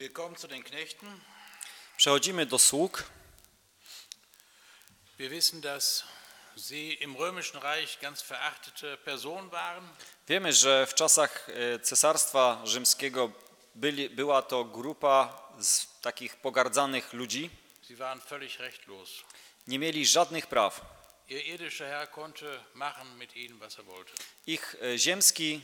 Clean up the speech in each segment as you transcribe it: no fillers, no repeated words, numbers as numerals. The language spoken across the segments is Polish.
Wir kommen zu den Knechten. Przechodzimy do sług. Wir wissen, dass sie im römischen Reich ganz verachtete Personen waren. Wiemy, że w czasach Cesarstwa Rzymskiego była to grupa z takich pogardzanych ludzi. Sie waren völlig rechtlos. Nie mieli żadnych praw. Ihr irdischer Herr konnte machen mit ihnen, was er wollte. Ich ziemski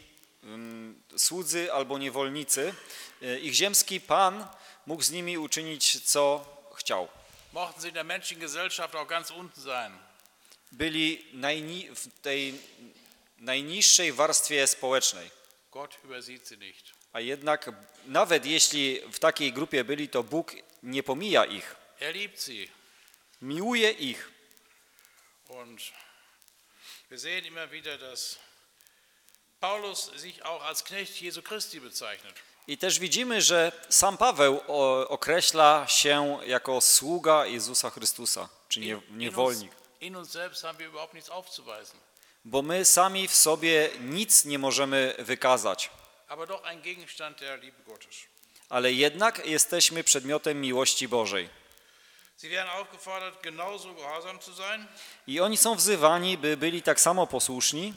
słudzy albo niewolnicy, ich ziemski pan mógł z nimi uczynić, co chciał. Mochten sie in der menschlichen Gesellschaft auch ganz unten sein. Byli w tej najniższej warstwie społecznej. Gott übersieht sie nicht. A jednak nawet jeśli w takiej grupie byli, to Bóg nie pomija ich. Er liebt sie. Miłuje ich. Und wir sehen immer wieder, dass Paulus sich auch als Knecht Jesu Christi bezeichnet. I też widzimy, że sam Paweł określa się jako sługa Jezusa Chrystusa, czy niewolnik. In uns selbst haben wir überhaupt nichts aufzuweisen. Bo my sami w sobie nic nie możemy wykazać, Aber doch ein Gegenstand der Liebe Gottes. ale jednak jesteśmy przedmiotem miłości Bożej. Sie werden aufgefordert, genauso gehorsam zu sein. I oni są wzywani, by byli tak samo posłuszni,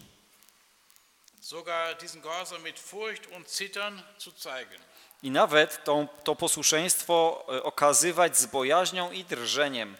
Sogar diesen Gehorsam mit Furcht und Zittern zu zeigen. i nawet to posłuszeństwo okazywać z bojaźnią i drżeniem.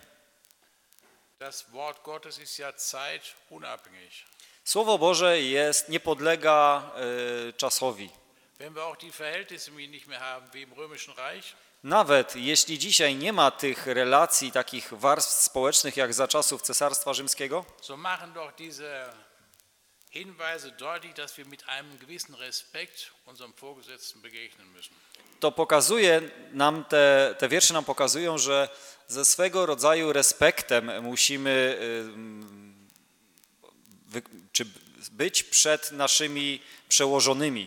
Das Wort Gottes ist ja zeitunabhängig. Słowo Boże nie podlega czasowi. Wenn wir auch die Verhältnisse nicht mehr haben wie im römischen Reich, Nawet jeśli dzisiaj nie ma tych relacji, takich warstw społecznych jak za czasów Cesarstwa Rzymskiego, so machen doch diese Hinweise deutlich, dass wir mit einem gewissen Respekt unserem Vorgesetzten begegnen müssen. to pokazuje nam, te wiersze nam pokazują, że ze swego rodzaju respektem musimy być przed naszymi przełożonymi.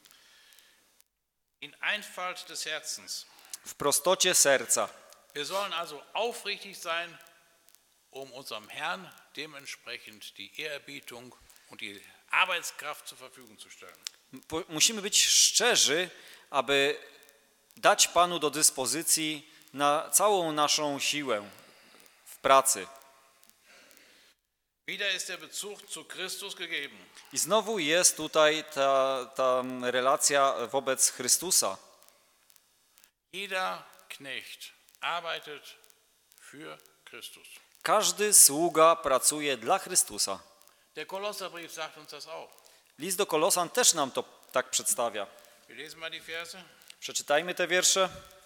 In Einfalt des Herzens. W prostocie serca. Wir sollen also aufrichtig sein, unserem Herrn dementsprechend die Ehrerbietung und die Arbeitskraft zur Verfügung zu stellen. Musimy być szczerzy, aby dać Panu do dyspozycji na całą naszą siłę w pracy. Wieder ist der Bezug zu Christus gegeben. I znowu jest tutaj ta relacja wobec Chrystusa. Jeder Knecht arbeitet für Christus. Każdy sługa pracuje dla Chrystusa. Der Kolosserbrief sagt uns das auch. List do Kolosan też nam to tak przedstawia. Wir lesen mal die Verse. Przeczytajmy te wiersze.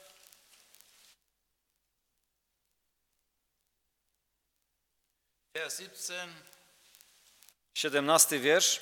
Vers 17. 17 wiersz.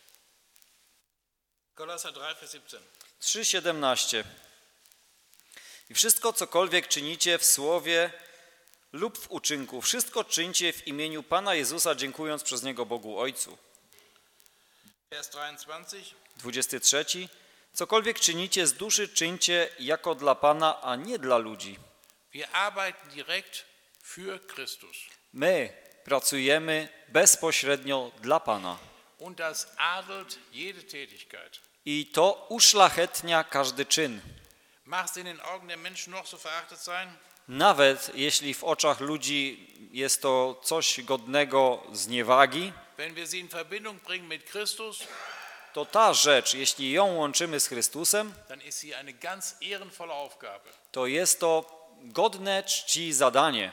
Kolosser 3, Vers 17. 3:17. I wszystko, cokolwiek czynicie w słowie lub w uczynku, wszystko czyńcie w imieniu Pana Jezusa, dziękując przez Niego Bogu Ojcu. Vers 23. 23. Cokolwiek czynicie z duszy, czyńcie jako dla Pana, a nie dla ludzi. Wir arbeiten direkt für Christus. My pracujemy bezpośrednio dla Pana. Und das adelt jede Tätigkeit. I to uszlachetnia każdy czyn. Mag es in den Augen der Menschen noch so verachtet sein? Nawet jeśli w oczach ludzi jest to coś godnego zniewagi, Wenn wir sie in Verbindung bringen mit Christus, to ta rzecz, jeśli ją łączymy z Chrystusem, dann ist sie eine ganz ehrenvolle Aufgabe. to jest to godne czci zadanie.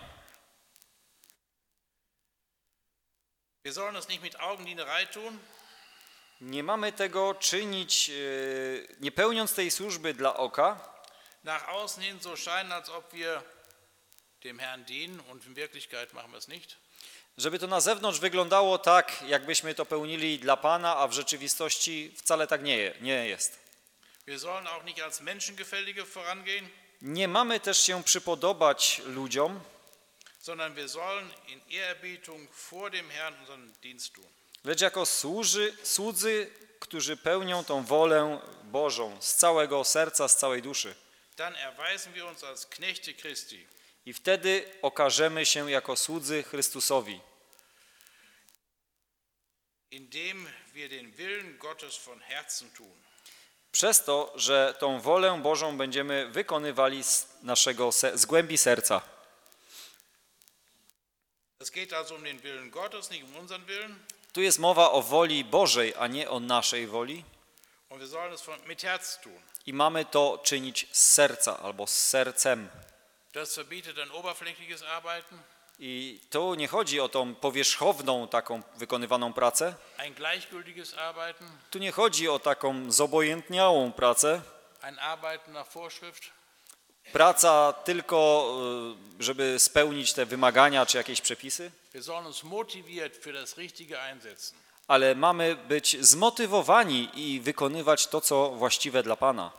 Wir sollen es nicht mit Augendienerei tun, Nie mamy tego czynić, nie pełniąc tej służby dla oka, nach außen hin so scheinen, als ob wir dem Herrn dienen und in Wirklichkeit machen wir es nicht. żeby to na zewnątrz wyglądało tak, jakbyśmy to pełnili dla Pana, a w rzeczywistości wcale tak nie jest. Wir sollen auch nicht als Menschengefällige vorangehen, Nie mamy też się przypodobać ludziom, sondern wir sollen in Ehrerbietung vor dem Herrn unseren Dienst tun. lecz jako słudzy, którzy pełnią tą wolę Bożą z całego serca, z całej duszy. Dann erweisen wir uns als Knechte Christi. I wtedy okażemy się jako słudzy Chrystusowi. Indem wir den Willen Gottes von Herzen tun. Przez to, że tą wolę Bożą będziemy wykonywali z głębi serca. Es geht also um den Willen Gottes, nicht um unseren Willen. Tu jest mowa o woli Bożej, a nie o naszej woli. Und wir sollen es mit Herz tun. I mamy to czynić z serca albo z sercem. Das verbietet ein oberflächliches Arbeiten, I tu nie chodzi o tą powierzchowną taką wykonywaną pracę. ein gleichgültiges Arbeiten, Tu nie chodzi o taką zobojętniałą pracę. ein Arbeiten nach Vorschrift. Praca tylko, żeby spełnić te wymagania czy jakieś przepisy. Wir sollen uns motiviert für das Richtige einsetzen. Ale mamy być zmotywowani i wykonywać to, co właściwe dla Pana.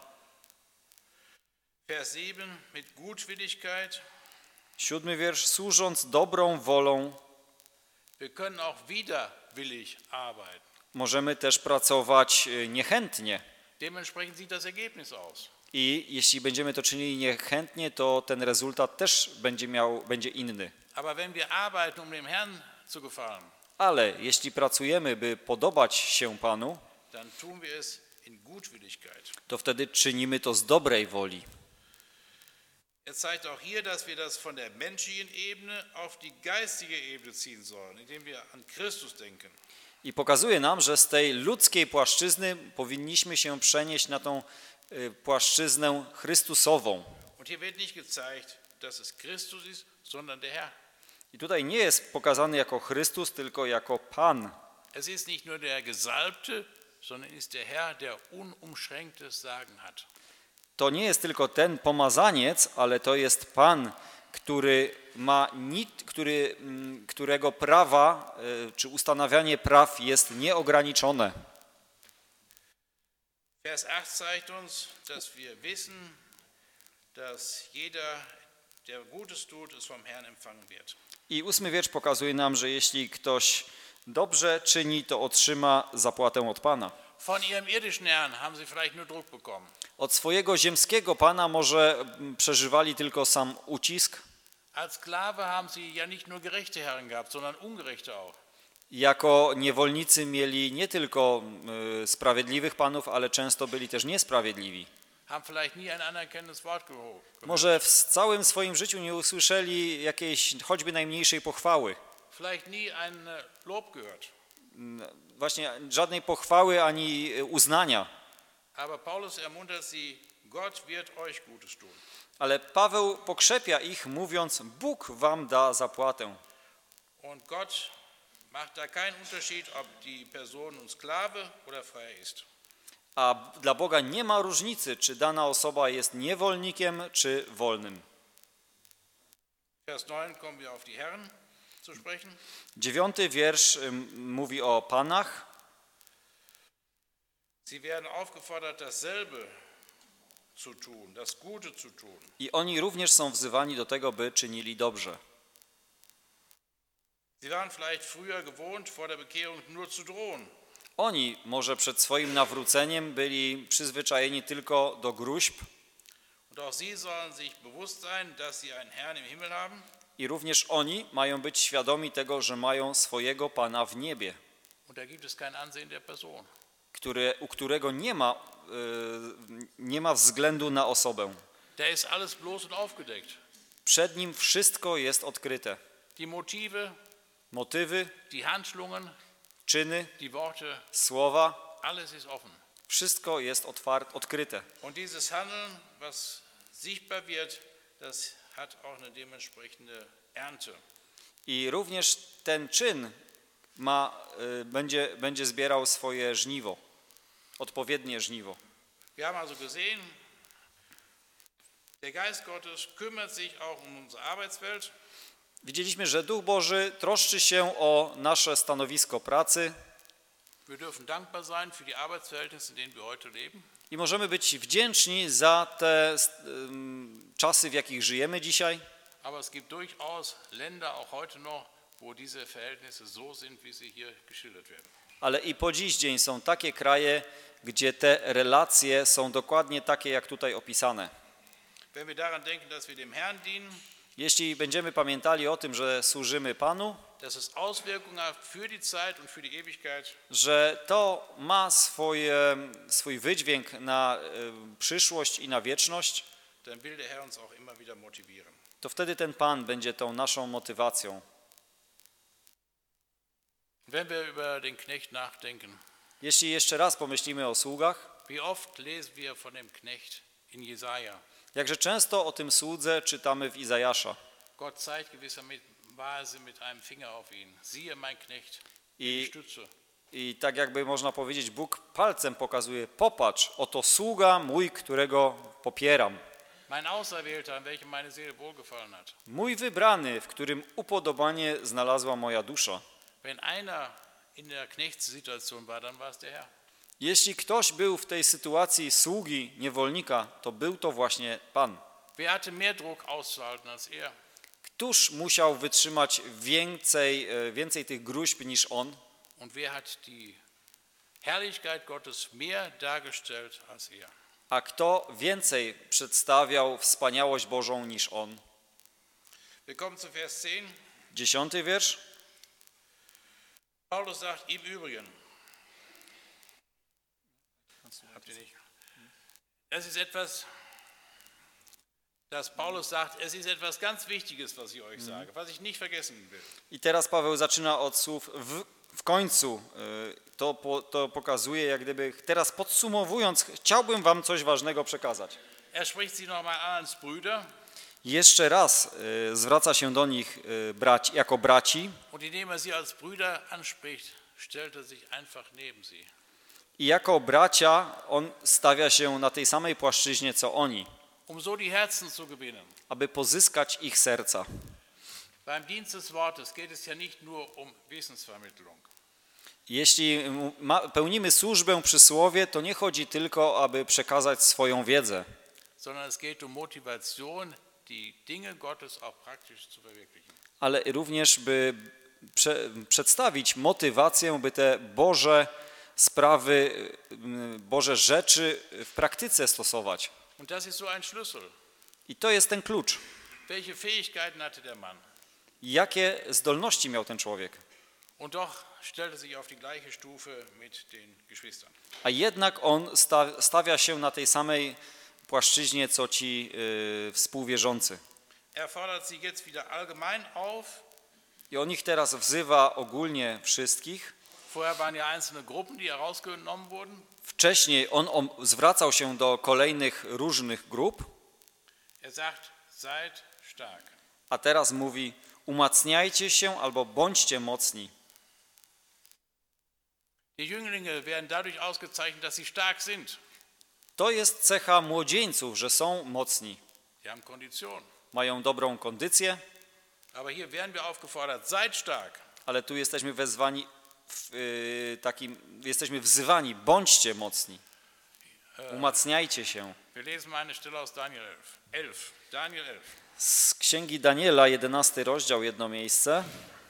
Vers 7, mit Gutwilligkeit. 7 wiersz, służąc dobrą wolą, Wir können auch widerwillig arbeiten. możemy też pracować niechętnie. Dementsprechend sieht das Ergebnis aus. I jeśli będziemy to czynili niechętnie, to ten rezultat też będzie inny. Aber wenn wir arbeiten, um dem Herrn zu gefallen, Ale jeśli pracujemy, by podobać się Panu, dann tun wir es in Gutwilligkeit. to wtedy czynimy to z dobrej woli. Er zeigt auch hier, dass wir das von der menschlichen Ebene auf die geistige Ebene ziehen sollen, indem wir an Christus denken. I pokazuje nam, że z tej ludzkiej płaszczyzny powinniśmy się przenieść na tą płaszczyznę Chrystusową. Und hier wird nicht gezeigt, dass es Christus ist, sondern der Herr. I tutaj nie jest pokazany jako Chrystus, tylko jako Pan. Es ist nicht nur der Gesalbte, sondern ist der Herr, der unumschränktes Sagen hat. To nie jest tylko ten pomazaniec, ale to jest Pan, którego prawa czy ustanawianie praw jest nieograniczone. Vers 8 zeigt uns, dass wir wissen, dass jeder, der Gutes tut, es vom Herrn empfangen wird. I 8 wiersz pokazuje nam, że jeśli ktoś dobrze czyni, to otrzyma zapłatę od Pana. Von ihrem irdischen Herrn haben sie vielleicht nur Druck bekommen. Od swojego ziemskiego Pana może przeżywali tylko sam ucisk. Als Sklave haben sie ja nicht nur gerechte Herren gehabt, sondern ungerechte auch. Jako niewolnicy mieli nie tylko sprawiedliwych panów, ale często byli też niesprawiedliwi. Haben vielleicht nie ein anerkennendes Wort gehört. Może w całym swoim życiu nie usłyszeli jakiejś choćby najmniejszej pochwały. Vielleicht nie ein Lob gehört. Właśnie żadnej pochwały ani uznania. Aber Paulus ermuntert sie, Gott wird euch Gutes tun. Ale Paweł pokrzepia ich, mówiąc, Bóg wam da zapłatę. Und Gott macht da keinen Unterschied, ob die Person nun Sklave oder frei ist. A dla Boga nie ma różnicy, czy dana osoba jest niewolnikiem, czy wolnym. Vers 9 kommen wir auf die Herren zu sprechen. 9 wiersz mówi o panach. Sie werden aufgefordert, dasselbe zu tun, das Gute zu tun. I oni również są wzywani do tego, by czynili dobrze. Sie waren vielleicht früher gewohnt, vor der Bekehrung nur zu drohen. Oni może przed swoim nawróceniem byli przyzwyczajeni tylko do gruźb. Und auch sie sollen sich bewusst sein, dass sie einen Herrn im Himmel haben. I również oni mają być świadomi tego, że mają swojego Pana w niebie, Und da gibt es kein Ansehen der Person. u którego nie ma względu na osobę. Da ist alles bloß und aufgedeckt. Przed nim wszystko jest odkryte. Die Motive, Motywy, die Handlungen, czyny, die Worte, słowa, alles ist offen. wszystko jest odkryte. Und dieses Handeln, was sichtbar wird, das hat auch eine dementsprechende Ernte. I również ten czyn będzie zbierał swoje żniwo, odpowiednie żniwo. Wir haben also gesehen, der Geist Gottes kümmert sich auch um unsere Arbeitswelt. Widzieliśmy, że Duch Boży troszczy się o nasze stanowisko pracy Wir dürfen dankbar sein für die Arbeitsverhältnisse, in denen wir heute leben. i możemy być wdzięczni za te czasy, w jakich żyjemy dzisiaj. Aber es gibt durchaus Länder, auch heute noch, wo diese Verhältnisse so sind, wie sie hier geschildert werden. Ale i po dziś dzień są takie kraje, gdzie te relacje są dokładnie takie, jak tutaj opisane. Wenn wir daran denken, dass wir dem Herrn dienen, Jeśli będziemy pamiętali o tym, że służymy Panu, dass es Auswirkungen hat für die Zeit und für die Ewigkeit, że to ma swój wydźwięk na przyszłość i na wieczność, dann will der Herr uns auch immer wieder motivieren. to wtedy ten Pan będzie tą naszą motywacją. Wenn wir über den Knecht nachdenken, Jeśli jeszcze raz pomyślimy o sługach, wie oft lesen wir von dem Knecht in Jesaja? jakże często o tym słudze czytamy w Izajasza. Gott zeigt gewisserweise mit einem Finger auf ihn. Siehe mein Knecht, den ich stütze. I tak jakby można powiedzieć, Bóg palcem pokazuje, popatrz, oto sługa mój, którego popieram. Mein Auserwählter, an welchem meine Seele wohlgefallen hat. Mój wybrany, w którym upodobanie znalazła moja dusza. Wenn einer in der Knechtssituation war, dann war es der Herr. Jeśli ktoś był w tej sytuacji sługi, niewolnika, to był to właśnie Pan. Wer hatte mehr Druck auszuhalten als er? Któż musiał wytrzymać więcej tych gruźb niż on? Und wer hat die Herrlichkeit Gottes mehr dargestellt als er? A kto więcej przedstawiał wspaniałość Bożą niż on? Wir kommen zu Vers 10. 10. wiersz. Paulus sagt im Übrigen, habt ihr nicht? Das ist etwas, dass Paulus sagt, es ist etwas ganz Wichtiges, was ich euch sage, was ich nicht vergessen will. I teraz Paweł zaczyna od słów w końcu. To pokazuje, jak gdyby teraz podsumowując, chciałbym wam coś ważnego przekazać. Er spricht sie nochmal an als Brüder. Jeszcze raz zwraca się do nich jako braci. Und indem er sie als Brüder anspricht, stellt er sich einfach neben sie. I jako bracia on stawia się na tej samej płaszczyźnie, co oni, Um so die Herzen zu gewinnen. aby pozyskać ich serca. Beim Dienst des Wortes geht es ja nicht nur um Wissensvermittlung. Jeśli pełnimy służbę przy słowie, to nie chodzi tylko, aby przekazać swoją wiedzę, Sondern es geht um Motivation, die Dinge Gottes auch praktisch zu verwirklichen. ale również, by przedstawić motywację, by te Boże sprawy, Boże rzeczy w praktyce stosować. Und das ist so ein Schlüssel. I to jest ten klucz. Welche Fähigkeiten hatte der Mann? Jakie zdolności miał ten człowiek? Und doch stellte sich auf die gleiche Stufe mit den Geschwistern. A jednak on stawia się na tej samej płaszczyźnie, co ci współwierzący. Er fordert sie jetzt wieder allgemein auf. I on ich teraz wzywa ogólnie wszystkich. Vorher waren ja einzelne Gruppen, die herausgenommen wurden. Wcześniej on zwracał się do kolejnych różnych grup, Er sagt, seid stark. a teraz mówi, umacniajcie się albo bądźcie mocni. Die Jünglinge werden dadurch ausgezeichnet, dass sie stark sind. To jest cecha młodzieńców, że są mocni. Sie haben Kondition. Mają dobrą kondycję, Aber hier werden wir aufgefordert, seid stark. ale tu jesteśmy wezwani, jesteśmy wzywani, bądźcie mocni. Umacniajcie się. Wir lesen mal eine Stelle aus Daniel 11. Daniel 11. Z Księgi Daniela, 11 rozdział, jedno miejsce.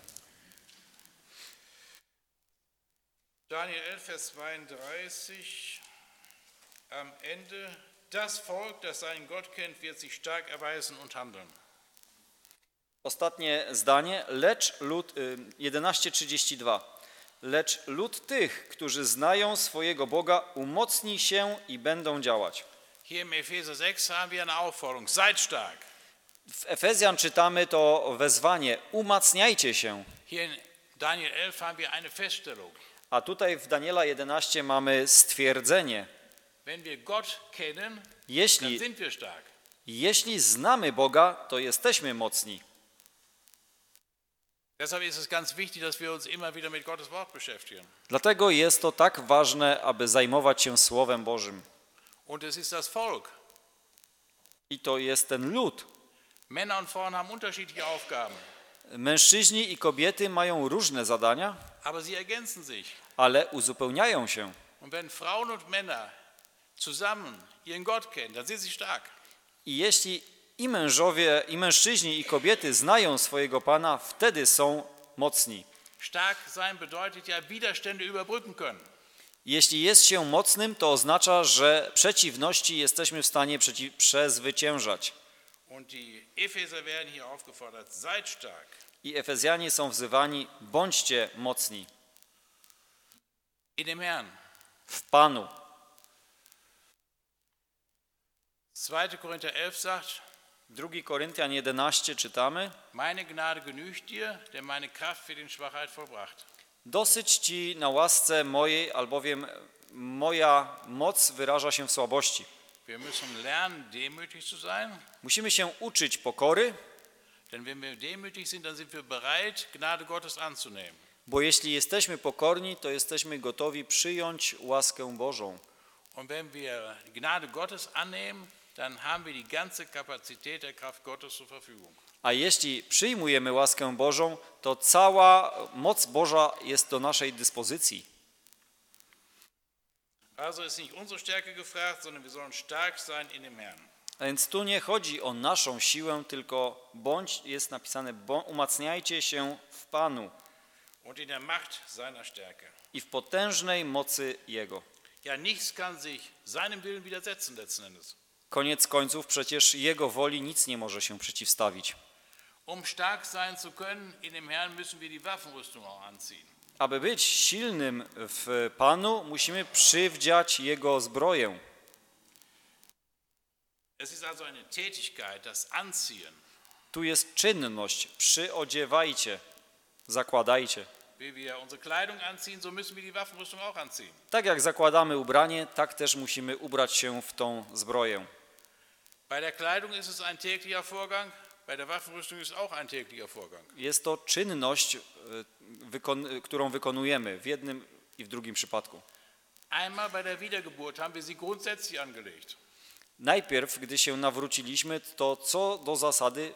Daniel 11, Vers 32. Am Ende, das Volk, das seinen Gott kennt, wird sich stark erweisen und handeln. Ostatnie zdanie, 11:32. Lecz lud tych, którzy znają swojego Boga, umocni się i będą działać. Hier im Epheser 6 haben wir eine Aufforderung, seid stark. W Efezjan czytamy to wezwanie, umacniajcie się. Hier in Daniel 11 haben wir eine Feststellung. A tutaj w Daniela 11 mamy stwierdzenie. Wenn wir Gott kennen, dann sind wir stark. Jeśli znamy Boga, to jesteśmy mocni. Deshalb ist es ganz wichtig, dass wir uns immer wieder mit Gottes Wort beschäftigen. Dlatego jest to tak ważne, aby zajmować się Słowem Bożym. Und es ist das Volk. I to jest ten lud. Männer und Frauen haben unterschiedliche Aufgaben. Mężczyźni i kobiety mają różne zadania, Aber sie ergänzen sich. ale uzupełniają się. Und wenn Frauen und Männer zusammen ihren Gott kennen, dann sind sie stark. I jeśli i mężowie, i mężczyźni, i kobiety znają swojego Pana, wtedy są mocni. Stark sein bedeutet ja Widerstände überbrücken können. Jeśli jest się mocnym, to oznacza, że przeciwności jesteśmy w stanie przezwyciężać. Und die Epheser werden hier aufgefordert, seid stark. I Efezjanie są wzywani, bądźcie mocni In dem Herrn. w Panu. 2. Korinther 11 sagt, 2 Koryntian 11 czytamy: meine Gnade genügt dir, denn meine Kraft wird in Schwachheit vollbracht. Dosyć ci na łasce mojej, albowiem moja moc wyraża się w słabości. Wir müssen lernen, demütig zu sein, Musimy się uczyć pokory, denn wenn wir demütig sind, dann sind wir bereit, Gnade Gottes anzunehmen. bo jeśli jesteśmy pokorni, to jesteśmy gotowi przyjąć łaskę Bożą. Und wenn wir Gnade Gottes annehmen, dann haben wir die ganze Kapazität der Kraft Gottes zur Verfügung. A jeśli przyjmujemy łaskę Bożą, to cała moc Boża jest do naszej dyspozycji. Also ist nicht unsere Stärke gefragt, sondern wir sollen stark sein in dem Herrn. A więc tu nie chodzi o naszą siłę, tylko jest napisane, umacniajcie się w Panu Und in der Macht seiner Stärke. i w potężnej mocy Jego. Ja, nichts kann sich seinem Willen widersetzen letzten Endes. Koniec końców przecież Jego woli nic nie może się przeciwstawić. Um stark sein zu können in dem Herrn, müssen wir die Waffenrüstung auch anziehen. Aby być silnym w Panu, musimy przywdziać Jego zbroję. Es ist also eine Tätigkeit, das Anziehen. Tu jest czynność, przyodziewajcie, zakładajcie. Wie wir unsere Kleidung anziehen, so müssen wir die Waffenrüstung auch anziehen. Tak jak zakładamy ubranie, tak też musimy ubrać się w tą zbroję. Bei der Kleidung ist es ein täglicher Vorgang, bei der Waffenrüstung ist auch ein täglicher Vorgang. Jest to czynność, którą wykonujemy w jednym i w drugim przypadku. Einmal bei der Wiedergeburt haben wir sie grundsätzlich angelegt. Najpierw, gdy się nawróciliśmy, to co do zasady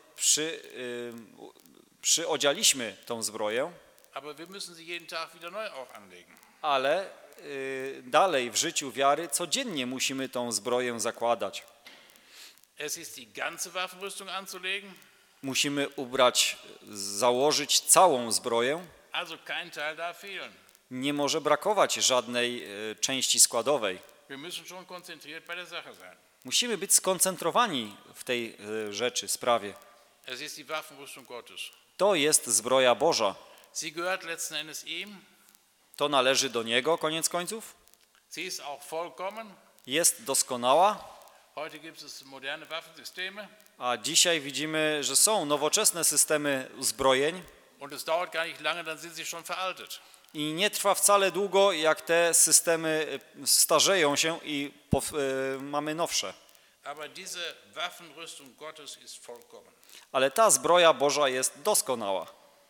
przyodzialiśmy tą zbroję, Aber wir müssen sie jeden Tag wieder neu auch anlegen. ale dalej w życiu wiary codziennie musimy tą zbroję zakładać. Es ist die ganze Waffenrüstung anzulegen, Musimy założyć całą zbroję. also kein Teil darf fehlen. Nie może brakować żadnej części składowej. Wir müssen schon konzentriert bei der Sache sein. Musimy być skoncentrowani w tej rzeczy, sprawie. Es ist die Waffenrüstung Gottes. To jest zbroja Boża. Sie gehört letzten Endes ihm. To należy do Niego, koniec końców. Sie ist auch vollkommen. Jest doskonała, Heute gibt es moderne Waffensysteme a dzisiaj widzimy, że są nowoczesne systemy uzbrojeń und es dauert gar nicht lange, dann sind sie schon veraltet. i nie trwa wcale długo, jak te systemy starzeją się i mamy nowsze. Aber diese Waffenrüstung Gottes ist vollkommen. Ale ta zbroja Boża jest doskonała.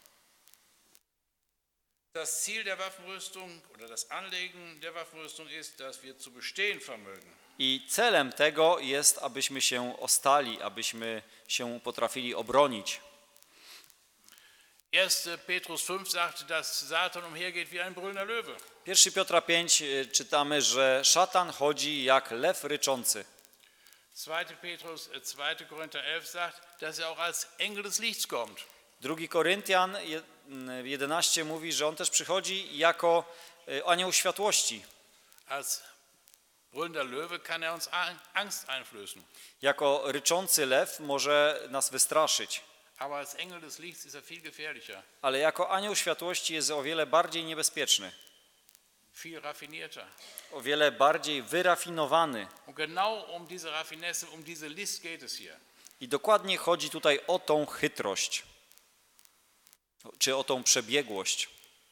Das Ziel der Waffenrüstung oder das Anlegen der Waffenrüstung ist, dass wir zu bestehen vermögen. I celem tego jest, abyśmy się ostali, abyśmy się potrafili obronić. 1. Petrus 5 sagt, dass Satan umhergeht wie ein brüllender Löwe. 1 Piotra 5 czytamy, że szatan chodzi jak lew ryczący. 2. Korinther 11 sagt, dass er auch als Engel des Lichts kommt. 2 Koryntian 11 mówi, że on też przychodzi jako anioł światłości. Als brüllender Löwe kann er uns Angst einflößen. Jako ryczący lew może nas wystraszyć, Aber als Engel des Lichts ist er viel gefährlicher, ale jako anioł światłości jest o wiele bardziej niebezpieczny, viel raffinierter. o wiele bardziej wyrafinowany. Und genau um diese Raffinesse, um diese List geht es hier. I dokładnie chodzi tutaj o tą chytrość, czy o tą przebiegłość.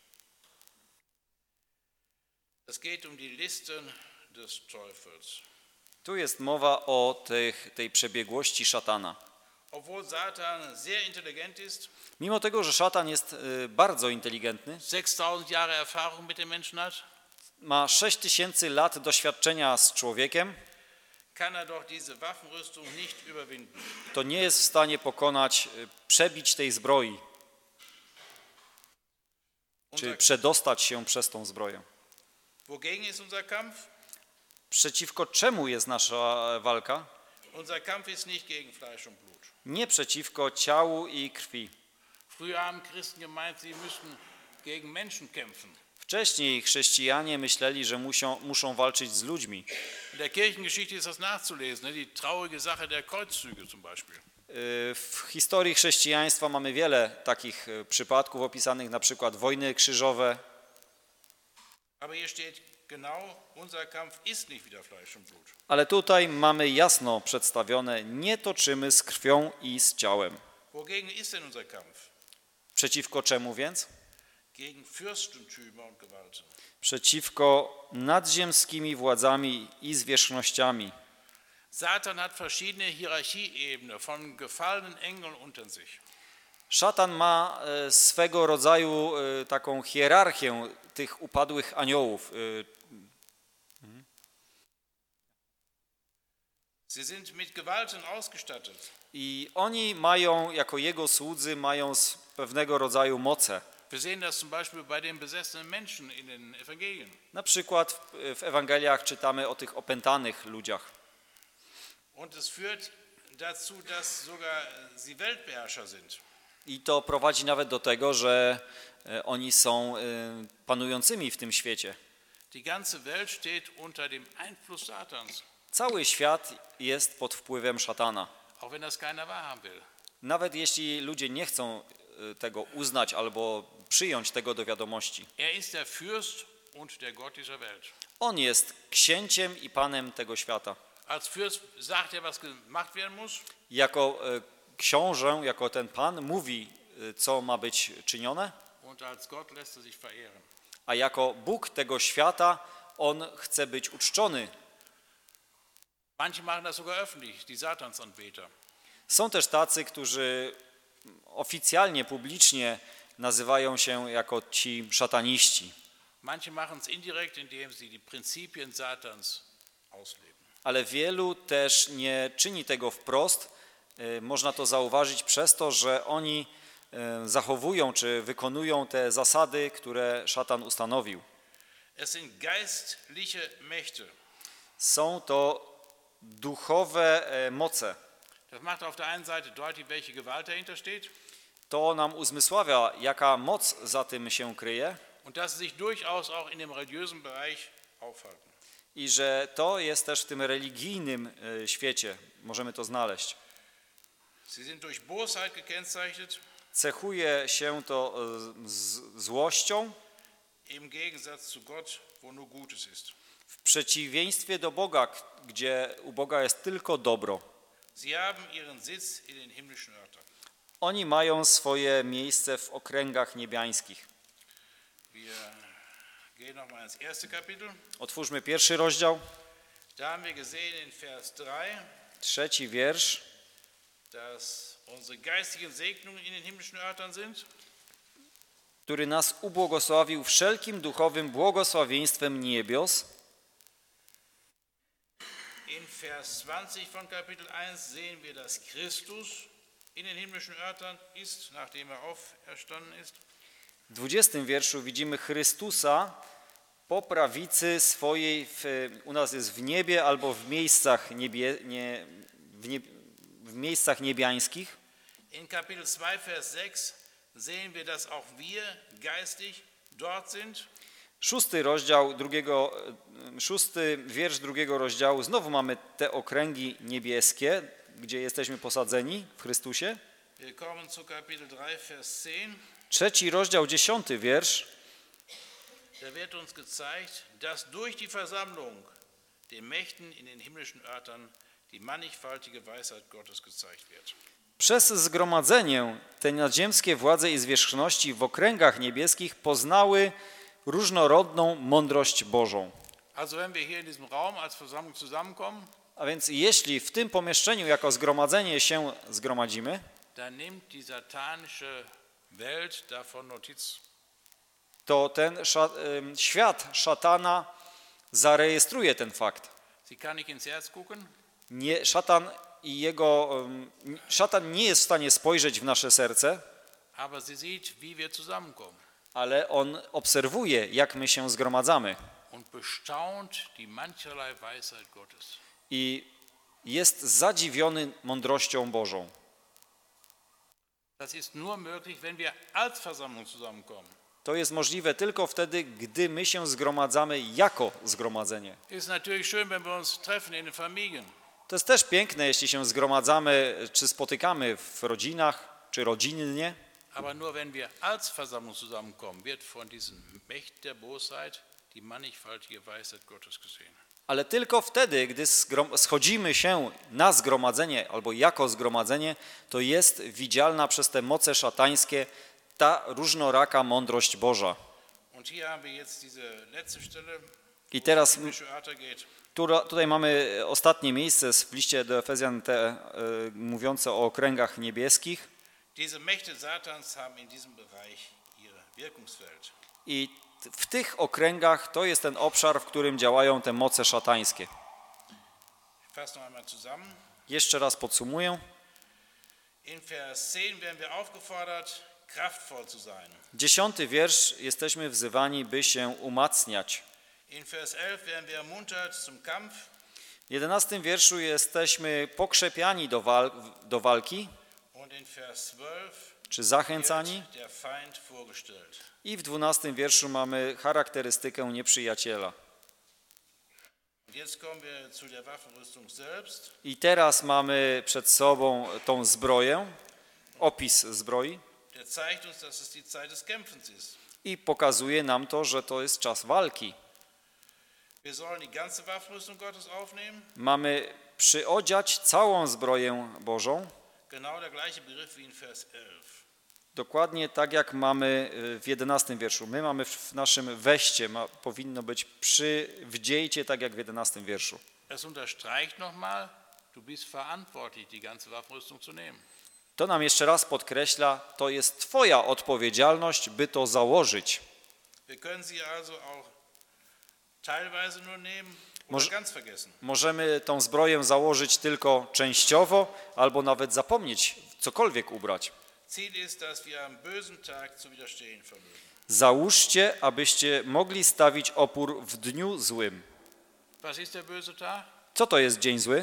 Es geht um die Listen des Teufels. Tu jest mowa o tej przebiegłości szatana. Obwohl Satan sehr intelligent ist, Mimo tego, że szatan jest bardzo inteligentny, 6000 Jahre Erfahrung mit dem Menschen hat, ma 6000 lat doświadczenia z człowiekiem, kann er doch diese Waffenrüstung nicht überwinden. to nie jest w stanie przebić tej zbroi, czy przedostać się przez tą zbroję. Wogegen ist unser Kampf? Przeciwko czemu jest nasza walka? Unser Kampf ist nicht gegen Fleisch und Blut. Nie przeciwko ciału i krwi. Früher haben Christen gemeint, sie müssten gegen Menschen kämpfen. Wcześniej chrześcijanie myśleli, że muszą walczyć z ludźmi. In der Kirchengeschichte ist das nachzulesen, die traurige Sache der Kreuzzüge zum Beispiel. W historii chrześcijaństwa mamy wiele takich przypadków opisanych, na przykład wojny krzyżowe. Aber hier steht genau, unser Kampf ist nicht wider Fleisch und Blut. Ale tutaj mamy jasno przedstawione, nie toczymy z krwią i z ciałem. Wogegen ist denn unser Kampf? Przeciwko czemu więc? Gegen Fürstentümer und Gewalten. Przeciwko nadziemskimi władzami i zwierzchnościami. Satan hat verschiedene Hierarchieebenen von gefallenen Engeln unter sich. Szatan ma swego rodzaju taką hierarchię tych upadłych aniołów. Sie sind mit Gewalten ausgestattet. I oni mają, jako jego słudzy, mają pewnego rodzaju moce. Wir sehen das zum Beispiel bei den besessenen Menschen in den Evangelien. Na przykład w Ewangeliach czytamy o tych opętanych ludziach. Und es führt dazu, dass sogar sie Weltbeherrscher sind. I to prowadzi nawet do tego, że oni są panującymi w tym świecie. Die ganze Welt steht unter dem Einfluss Satans, Cały świat jest pod wpływem szatana. auch wenn das keiner wahrhaben will. Nawet jeśli ludzie nie chcą tego uznać albo przyjąć tego do wiadomości. Er ist der Fürst und der Gott dieser Welt. On jest księciem i panem tego świata. Als Fürst sagt er, was gemacht werden muss. Jako książę, jako ten pan mówi, co ma być czynione, Und als Gott lässt er sich verehren. a jako Bóg tego świata on chce być uczczony. Manche machen das sogar öffentlich, die Satansanbeter. Są też tacy, którzy oficjalnie, publicznie nazywają się jako ci szataniści, Manche machen es indirekt, indem sie die Prinzipien Satans ausleben. ale wielu też nie czyni tego wprost. Można to zauważyć przez to, że oni zachowują czy wykonują te zasady, które szatan ustanowił. Es sind geistliche Mächte. Są to duchowe moce. Das macht auf der einen Seite deutlich, welche Gewalt dahinter steht To nam uzmysławia, jaka moc za tym się kryje und dass sie sich durchaus auch in dem religiösen Bereich aufhalten. i że to jest też w tym religijnym świecie. Możemy to znaleźć. Sie sind durch Bosheit gekennzeichnet, Cechuje się to złością im Gegensatz zu Gott, wo nur Gutes ist. w przeciwieństwie do Boga, gdzie u Boga jest tylko dobro. Sie haben ihren Sitz in den himmlischen Örtern. Oni mają swoje miejsce w okręgach niebiańskich. Wir gehen nochmal ins erste Kapitel. Otwórzmy 1 rozdział, Da haben wir gesehen in Vers 3, 3 wiersz, dass unsere geistigen Segnungen in den himmlischen Örtern sind. który nas ubłogosławił wszelkim duchowym błogosławieństwem niebios. In Vers 20 von Kapitel 1 sehen wir, dass Christus in den himmlischen Örtern ist, nachdem er auferstanden ist. W 20 wierszu widzimy Chrystusa po prawicy swojej, u nas jest w niebie albo w miejscach niebiańskich. In Kapitel 2, Vers 6 sehen wir, dass auch wir geistig dort sind. 6 wiersz drugiego rozdziału, znowu mamy te okręgi niebieskie, gdzie jesteśmy posadzeni w Chrystusie. Wir kommen zu Kapitel 3, Vers 10. 3 rozdział, 10 wiersz. Da wird uns gezeigt, dass durch die Versammlung den Mächten in den himmlischen Örtern die mannigfaltige Weisheit Gottes gezeigt wird. Przez zgromadzenie te nadziemskie władze i zwierzchności w okręgach niebieskich poznały różnorodną mądrość Bożą. Also wenn wir hier in diesem Raum als Versammlung zusammenkommen, A więc jeśli w tym pomieszczeniu jako zgromadzenie się zgromadzimy, dann nimmt die satanische Welt davon Notiz. to ten świat szatana zarejestruje ten fakt. Sie kann nicht ins Herz gucken, Szatan nie jest w stanie spojrzeć w nasze serce, aber sie sieht, wie wir zusammenkommen ale on obserwuje, jak my się zgromadzamy und bestaunt die mancherlei Weisheit Gottes. i jest zadziwiony mądrością Bożą. Das ist nur möglich, wenn wir als Versammlung zusammenkommen. To jest możliwe tylko wtedy, gdy my się zgromadzamy jako zgromadzenie. Ist natürlich schön, wenn wir uns treffen in den Familien. To jest też piękne, jeśli się zgromadzamy, czy spotykamy w rodzinach, czy rodzinnie, Aber nur wenn wir als Versammlung zusammenkommen, wird von diesem Mächt der Bosheit die mannigfaltige Weisheit Gottes gesehen. ale tylko wtedy, gdy schodzimy się na zgromadzenie albo jako zgromadzenie, to jest widzialna przez te moce szatańskie ta różnoraka mądrość Boża. Und hier haben wir jetzt diese letzte Stelle, I teraz wo es um Theater geht. tutaj mamy ostatnie miejsce w liście do Efezjan mówiące o okręgach niebieskich. Diese Mächte Satans haben in diesem Bereich ihr Wirkungsfeld. I w tych okręgach to jest ten obszar, w którym działają te moce szatańskie. Ich fasse noch einmal zusammen. Jeszcze raz podsumuję. In Vers 10 werden wir aufgefordert, kraftvoll zu sein. 10 wiersz jesteśmy wzywani, by się umacniać. In Vers 11 werden wir ermuntert zum Kampf. W 11 wierszu jesteśmy pokrzepiani do walki, Und in Vers 12 czy zachęcani. wird der Feind vorgestellt. I w 12 wierszu mamy charakterystykę nieprzyjaciela. Und jetzt kommen wir zu der Waffenrüstung selbst. I teraz mamy przed sobą tą zbroję, opis zbroi Der zeigt uns, dass es die Zeit des Kämpfens ist. i pokazuje nam to, że to jest czas walki. Wir sollen die ganze Waffenrüstung Gottes aufnehmen. Mamy przyodziać całą zbroję Bożą, Genau der gleiche Begriff wie in Vers 11. dokładnie tak jak mamy w 11 wierszu. My mamy w naszym weście, powinno być wdziejcie tak jak w 11 wierszu. Es unterstreicht nochmal, du bist verantwortlich, die ganze Waffenrüstung zu nehmen. To nam jeszcze raz podkreśla, to jest Twoja odpowiedzialność, by to założyć. Wir können sie also auch teilweise nur nehmen oder ganz vergessen. Możemy tą zbroję założyć tylko częściowo, albo nawet zapomnieć cokolwiek ubrać. Ziel ist, dass wir am bösen Tag zu widerstehen vermögen. Załóżcie, abyście mogli stawić opór w dniu złym. Was ist der böse Tag? Co to jest dzień zły?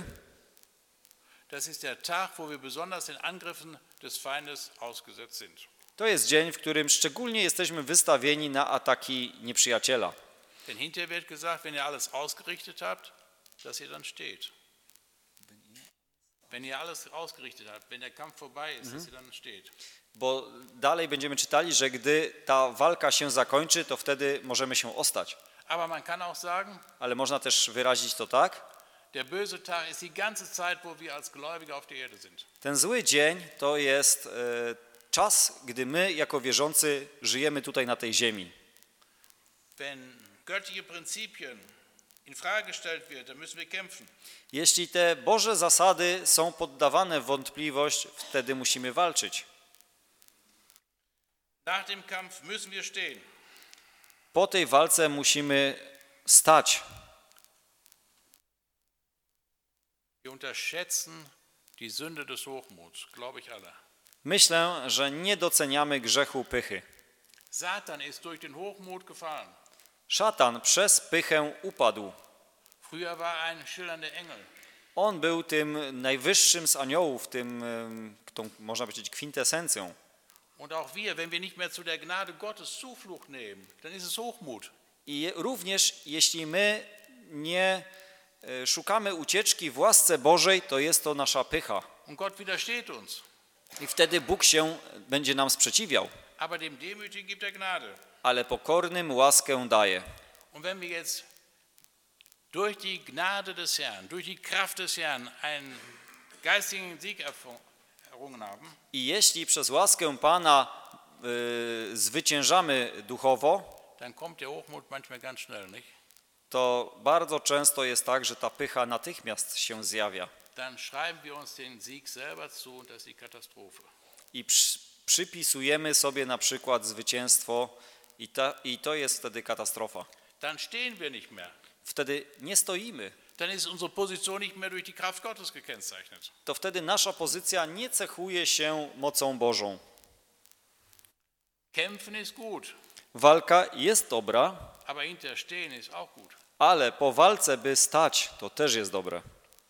Das ist der Tag, wo wir besonders den Angriffen des Feindes ausgesetzt sind. To jest dzień, w którym szczególnie jesteśmy wystawieni na ataki nieprzyjaciela. Denn hinterher wird gesagt, wenn ihr alles ausgerichtet habt, dass ihr dann steht. Wenn ihr alles ausgerichtet habt, wenn der Kampf vorbei ist, dass ihr dann steht. Bo dalej będziemy czytali, że gdy ta walka się zakończy, to wtedy możemy się ostać. Aber man kann auch sagen, Ale można też wyrazić to tak. der böse Tag ist die ganze Zeit, wo wir als Gläubige auf der Erde sind. Ten zły dzień to jest czas, gdy my jako wierzący żyjemy tutaj na tej ziemi. Wenn göttliche Prinzipien in Frage gestellt wird, dann müssen wir kämpfen. Jeśli te Boże zasady są poddawane w wątpliwość, wtedy musimy walczyć. Nach dem Kampf müssen wir stehen. Po tej walce musimy stać. Wir unterschätzen die Sünde des Hochmuts, glaube ich alle. Myślę, że nie doceniamy grzechu pychy. Satan ist durch den Hochmut gefallen. Szatan przez pychę upadł. Früher war ein schillernder Engel. On był tym najwyższym z aniołów, tą, można powiedzieć, kwintesencją. Und auch wir, wenn wir nicht mehr zu der Gnade Gottes Zuflucht nehmen, dann ist es Hochmut. I również jeśli my nie szukamy ucieczki w łasce Bożej, to jest to nasza pycha. Und Gott widersteht uns. I wtedy Bóg się będzie nam sprzeciwiał. Aber dem Demütigen gibt er Gnade. Ale pokornym łaskę daje. Und wenn wir jetzt durch die Gnade des Herrn, durch die Kraft des Herrn einen geistigen Sieg errungen haben, I jeśli przez łaskę Pana zwyciężamy duchowo, dann kommt der Hochmut manchmal ganz schnell, nicht? to bardzo często jest tak, że ta pycha natychmiast się zjawia. Dann schreiben wir uns den Sieg selber zu und das ist die Katastrophe. I przypisujemy sobie na przykład zwycięstwo i to jest wtedy katastrofa. Dann stehen wir nicht mehr. Wtedy nie stoimy. Dann ist unsere Position nicht mehr durch die Kraft Gottes gekennzeichnet. To wtedy nasza pozycja nie cechuje się mocą Bożą. Kämpfen ist gut, Walka jest dobra, aber hinterstehen ist auch gut. ale po walce, by stać, to też jest dobre.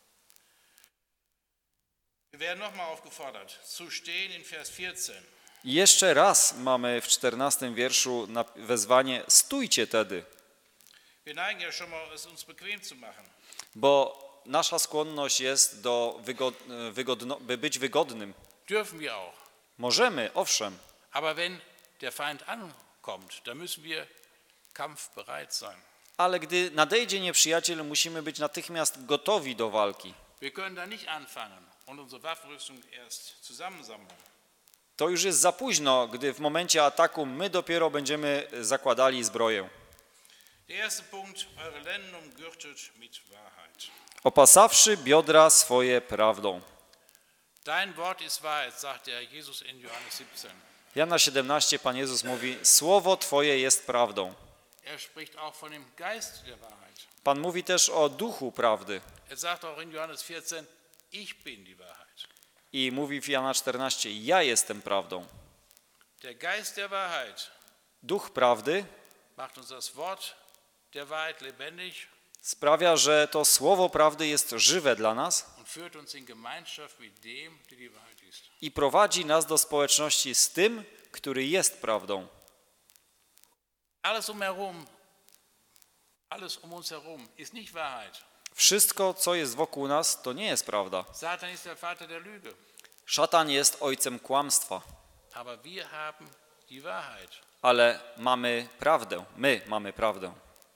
Wir werden nochmal aufgefordert, zu stehen in Vers 14. I jeszcze raz mamy w 14 wierszu wezwanie: stójcie tedy. Wir neigen ja schon mal, es uns bequem zu machen. Bo nasza skłonność jest do by być wygodnym. Dürfen wir auch. Możemy, owszem, Aber wenn der Feind ankommt, dann müssen wir kampfbereit sein. ale gdy nadejdzie nieprzyjaciel, musimy być natychmiast gotowi do walki. Wir können da nicht anfangen und unsere Waffenrüstung erst zusammensammeln. To już jest za późno, gdy w momencie ataku my dopiero będziemy zakładali zbroję. Der erste Punkt, eure Lenden umgürtet mit Wahrheit. Opasawszy biodra swoje prawdą. Dein Wort ist Wahrheit, sagt der Jesus in Johannes 17. Jana 17, Pan Jezus mówi, słowo Twoje jest prawdą. Er spricht auch von dem Geist der Wahrheit. Pan mówi też o duchu prawdy. Er sagt auch in Johannes 14, ich bin die Wahrheit. I mówi w Jana 14, ja jestem prawdą. Der Geist der Wahrheit Duch prawdy macht uns das Wort der Wahrheit lebendig sprawia, że to słowo prawdy jest żywe dla nas und führt uns in Gemeinschaft mit dem, der die Wahrheit ist. i prowadzi nas do społeczności z tym, który jest prawdą. Alles umherum, alles um uns herum ist nicht Wahrheit. Wszystko, co jest wokół nas, to nie jest prawda. Satan ist der Vater der Lüge. Szatan jest ojcem kłamstwa, Aber wir haben die Wahrheit. ale mamy prawdę. My mamy prawdę.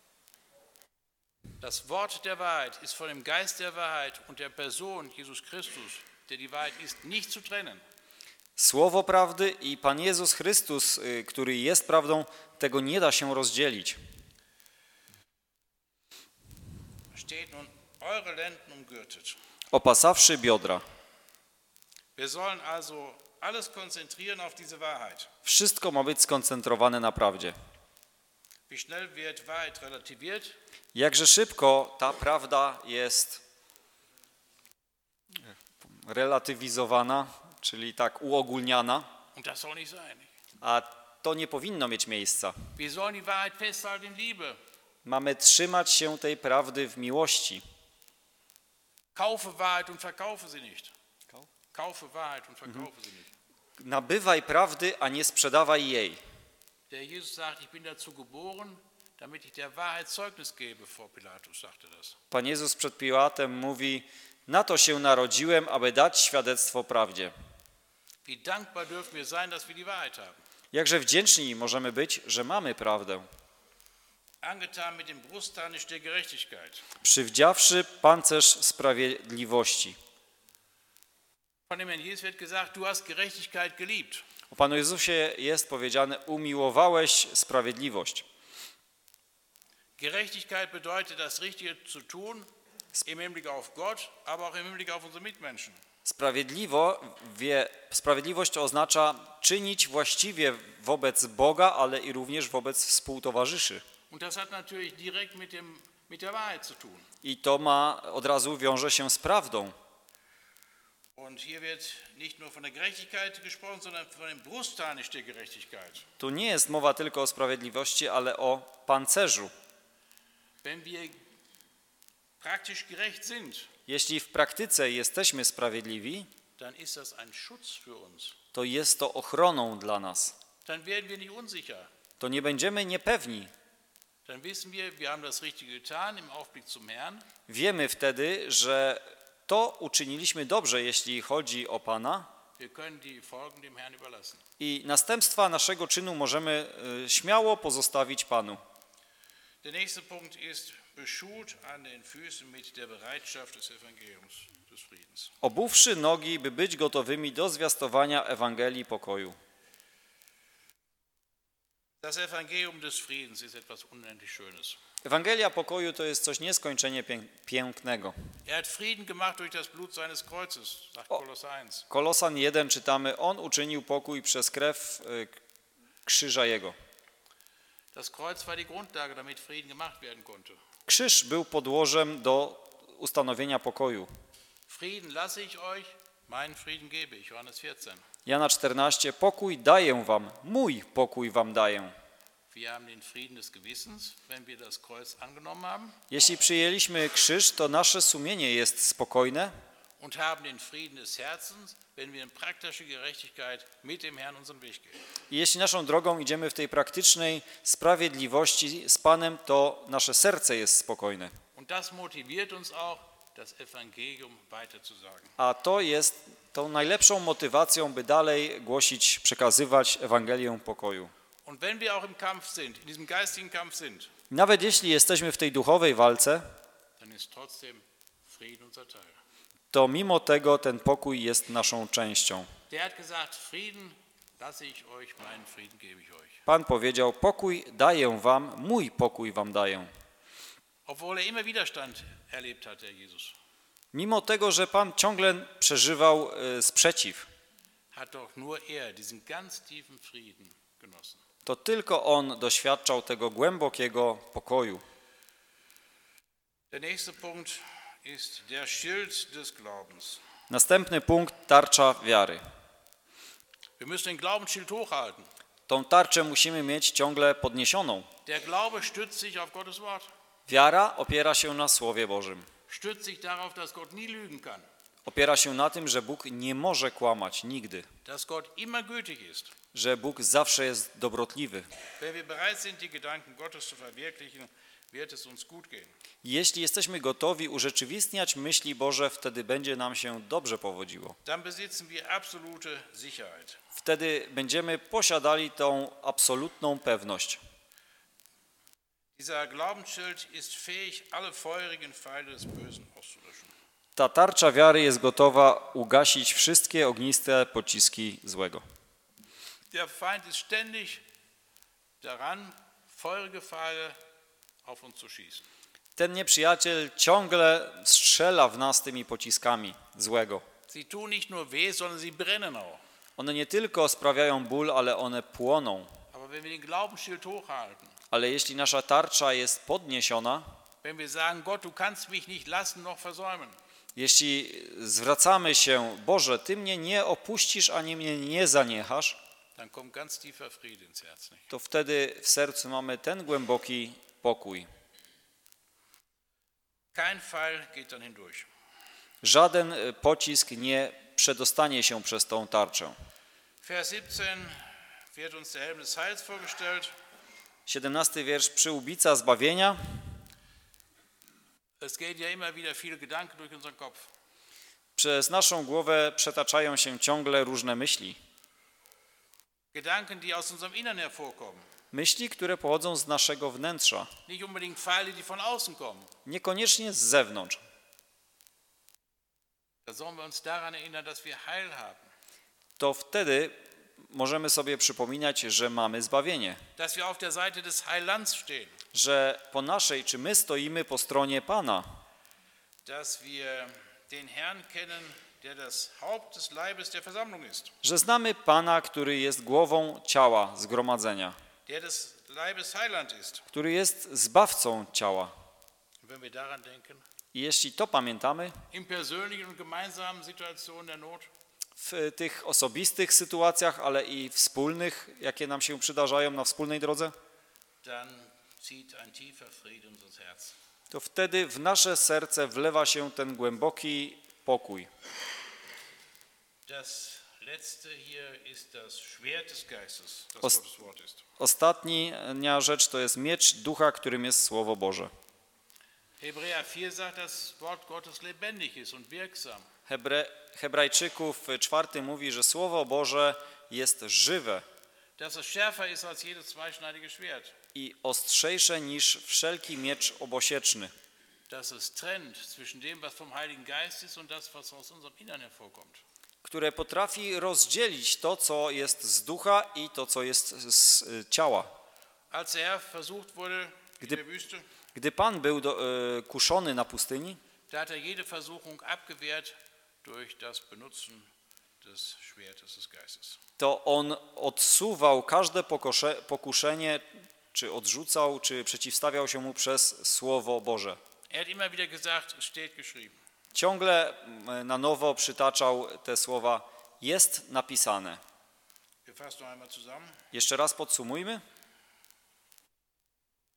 Das Wort der Wahrheit ist von dem Geist der Wahrheit und der Person Jesus Christus, der die Wahrheit ist, nicht zu trennen. Słowo prawdy i Pan Jezus Chrystus, który jest prawdą, tego nie da się rozdzielić. Steht nun, eure Lenden umgürtet. Opasawszy biodra. Wir sollen also alles konzentrieren auf diese Wahrheit. Wszystko ma być skoncentrowane na prawdzie. Wie schnell wird Wahrheit relativiert? Jakże szybko ta prawda jest relatywizowana, czyli tak uogólniana, Und das soll nicht sein. a to nie powinno mieć miejsca. Wir sollen die Wahrheit festhalten in Liebe. Mamy trzymać się tej prawdy w miłości. Kaufe Wahrheit und verkaufe sie nicht. Kaufe Wahrheit und verkaufe sie nicht. Nabywaj prawdy, a nie sprzedawaj jej. Der Jesus sagt, ich bin dazu geboren, damit ich der Wahrheit Zeugnis gebe vor Pilatus, sagte das. Pan Jezus przed Piłatem mówi, na to się narodziłem, aby dać świadectwo prawdzie. Wie dankbar dürfen wir sein, dass wir die Wahrheit haben. Jakże wdzięczni możemy być, że mamy prawdę. Angetan mit dem Brustharnisch der Gerechtigkeit. Przywdziawszy pancerz sprawiedliwości. Von dem Herrn Jesus wird gesagt, du hast Gerechtigkeit geliebt. O Panu Jezusie jest powiedziane, umiłowałeś sprawiedliwość. Gerechtigkeit bedeutet, das Richtige zu tun, im Hinblick auf Gott, aber auch im Hinblick auf unsere Mitmenschen. Sprawiedliwość oznacza czynić właściwie wobec Boga, ale i również wobec współtowarzyszy. Und das hat natürlich direkt mit der Wahrheit zu tun. I to od razu wiąże się z prawdą. Und hier wird nicht nur von der Gerechtigkeit gesprochen, sondern von dem Brustharnisch der Gerechtigkeit. Tu nie jest mowa tylko o sprawiedliwości, ale o pancerzu. Wenn wir praktisch gerecht sind, Jeśli w praktyce jesteśmy sprawiedliwi, dann ist das ein Schutz für uns. to jest to ochroną dla nas. Dann werden wir nicht unsicher. To nie będziemy niepewni. Dann wissen wir haben das Richtige getan im Aufblick zum Herrn. Wiemy wtedy, że to uczyniliśmy dobrze, jeśli chodzi o Pana. Wir können die Folgen dem Herrn überlassen. I następstwa naszego czynu możemy śmiało pozostawić Panu. Der nächste Punkt ist, beschut an den Füßen mit der Bereitschaft des Evangeliums des Friedens. Obuwszy nogi, by być gotowymi do zwiastowania Ewangelii pokoju. Das Evangelium des Friedens ist etwas unendlich Schönes. Ewangelia pokoju to jest coś nieskończenie pięknego. Er hat Frieden gemacht durch das Blut seines Kreuzes, sagt Kolosser 1. Kolosan 1 czytamy, On uczynił pokój przez krew krzyża Jego. Das Kreuz war die Grundlage, damit Frieden gemacht werden konnte. Krzyż był podłożem do ustanowienia pokoju. Frieden lasse ich euch, meinen Frieden gebe ich, Johannes 14. Jana 14, pokój daję wam, mój pokój wam daję. Wir haben den Frieden des Gewissens, wenn wir das Kreuz angenommen haben. Jeśli przyjęliśmy krzyż, to nasze sumienie jest spokojne. Und haben den Frieden des Herzens, wenn wir in praktische Gerechtigkeit mit dem Herrn unseren Weg gehen. I jeśli naszą drogą idziemy w tej praktycznej sprawiedliwości z Panem, to nasze serce jest spokojne. Und das motiviert uns auch, das Evangelium weiterzusagen. A to jest tą najlepszą motywacją, by dalej głosić, przekazywać Ewangelię pokoju. Und wenn wir auch im Kampf sind, in diesem geistigen Kampf sind, Nawet jeśli jesteśmy w tej duchowej walce, dann ist trotzdem Frieden unser Teil. to mimo tego ten pokój jest naszą częścią. Der hat gesagt, Frieden lasse ich euch, meinen Frieden gebe ich euch. Pan powiedział, pokój daję wam, mój pokój wam daję. Obwohl er immer Widerstand erlebt hat, der Jesus, Mimo tego, że Pan ciągle przeżywał sprzeciw, hat doch nur er diesen ganz tiefen Frieden genossen. to tylko On doświadczał tego głębokiego pokoju. Der nächste Punkt ist der Schild des Glaubens. Następny punkt, tarcza wiary. Wir müssen den Glaubensschild hochhalten. Tą tarczę musimy mieć ciągle podniesioną. Der Glaube stützt sich auf Gottes Wort, Wiara opiera się na Słowie Bożym. stützt sich darauf, dass Gott nie lügen kann, Opiera się na tym, że Bóg nie może kłamać nigdy, dass Gott immer gültig ist. że Bóg zawsze jest dobrotliwy. Wenn wir bereit sind, die Gedanken Gottes zu verwirklichen, wird es uns gut gehen. Jeśli jesteśmy gotowi urzeczywistniać myśli Boże, wtedy będzie nam się dobrze powodziło. Dann besitzen wir absolute Sicherheit. Wtedy będziemy posiadali tą absolutną pewność. Dieser Glaubensschild ist fähig, alle feurigen Pfeile des Bösen auszulöschen. Ta tarcza wiary jest gotowa ugasić wszystkie ogniste pociski złego. Der Feind ist ständig daran, feurige Pfeile auf uns zu schießen. Ten nieprzyjaciel ciągle strzela w nas tymi pociskami złego. Sie tun nicht nur weh, sondern sie brennen auch. One nie tylko sprawiają ból, ale one płoną. Aber wenn wir den Glaubensschild hochhalten, Ale jeśli nasza tarcza jest podniesiona, wenn wir sagen, Gott, du kannst mich nicht lassen noch versäumen, jeśli zwracamy się, Boże, Ty mnie nie opuścisz, ani mnie nie zaniechasz, dann kommt ganz tiefer Friede ins Herz. to wtedy w sercu mamy ten głęboki pokój. Kein Pfeil geht dann hindurch. Żaden pocisk nie przedostanie się przez tą tarczę. Vers 17 wird uns der Helm des Heils vorgestellt. 17 wiersz, przyłbica zbawienia. Es gehen ja immer wieder viele Gedanken durch unseren Kopf. Przez naszą głowę przetaczają się ciągle różne myśli. Gedanken, die aus unserem Innern hervorkommen. Myśli, które pochodzą z naszego wnętrza, Nicht unbedingt Pfeile, die von außen kommen. niekoniecznie z zewnątrz. Da sollen wir uns daran erinnern, dass wir Heil haben. To wtedy możemy sobie przypominać, że mamy zbawienie. Dass wir auf der Seite des Heilands stehen. Że po naszej, czy my stoimy po stronie Pana. Dass wir den Herrn kennen, der das Haupt des Leibes der Versammlung ist. Że znamy Pana, który jest głową ciała zgromadzenia. Der des Leibes Heiland ist. Który jest zbawcą ciała. Wenn wir daran denken, I jeśli to pamiętamy, in persönlichen und gemeinsamen Situationen der Not, w tych osobistych sytuacjach, ale i wspólnych, jakie nam się przydarzają na wspólnej drodze, dann zieht ein tiefer Frieden unser Herz. to wtedy w nasze serce wlewa się ten głęboki pokój. Das letzte hier ist das Schwert des Geistes, das Ost- Gottes Wort ist. Ostatnia rzecz to jest miecz ducha, którym jest Słowo Boże. Hebräer 4 sagt, dass Wort Gottes lebendig ist und wirksam. Hebrajczyków 4 mówi, że Słowo Boże jest żywe Dass es schärfer ist als jedes zweischneidige Schwert. i ostrzejsze niż wszelki miecz obosieczny. Dass es trennt zwischen dem, was vom Heiligen Geist ist und das, was aus unserem Innern hervorkommt. Które potrafi rozdzielić to, co jest z ducha i to, co jest z ciała. Als er versucht wurde in der Wüste, Gdy Pan był kuszony na pustyni, da hat er jede Versuchung abgewehrt durch das Benutzen des Schwertes des Geistes. to On odsuwał każde pokuszenie, czy odrzucał, czy przeciwstawiał się mu przez Słowo Boże. Er hat immer wieder gesagt, es steht geschrieben. Ciągle na nowo przytaczał te słowa, jest napisane. Wir fassen noch einmal zusammen. Jeszcze raz podsumujmy.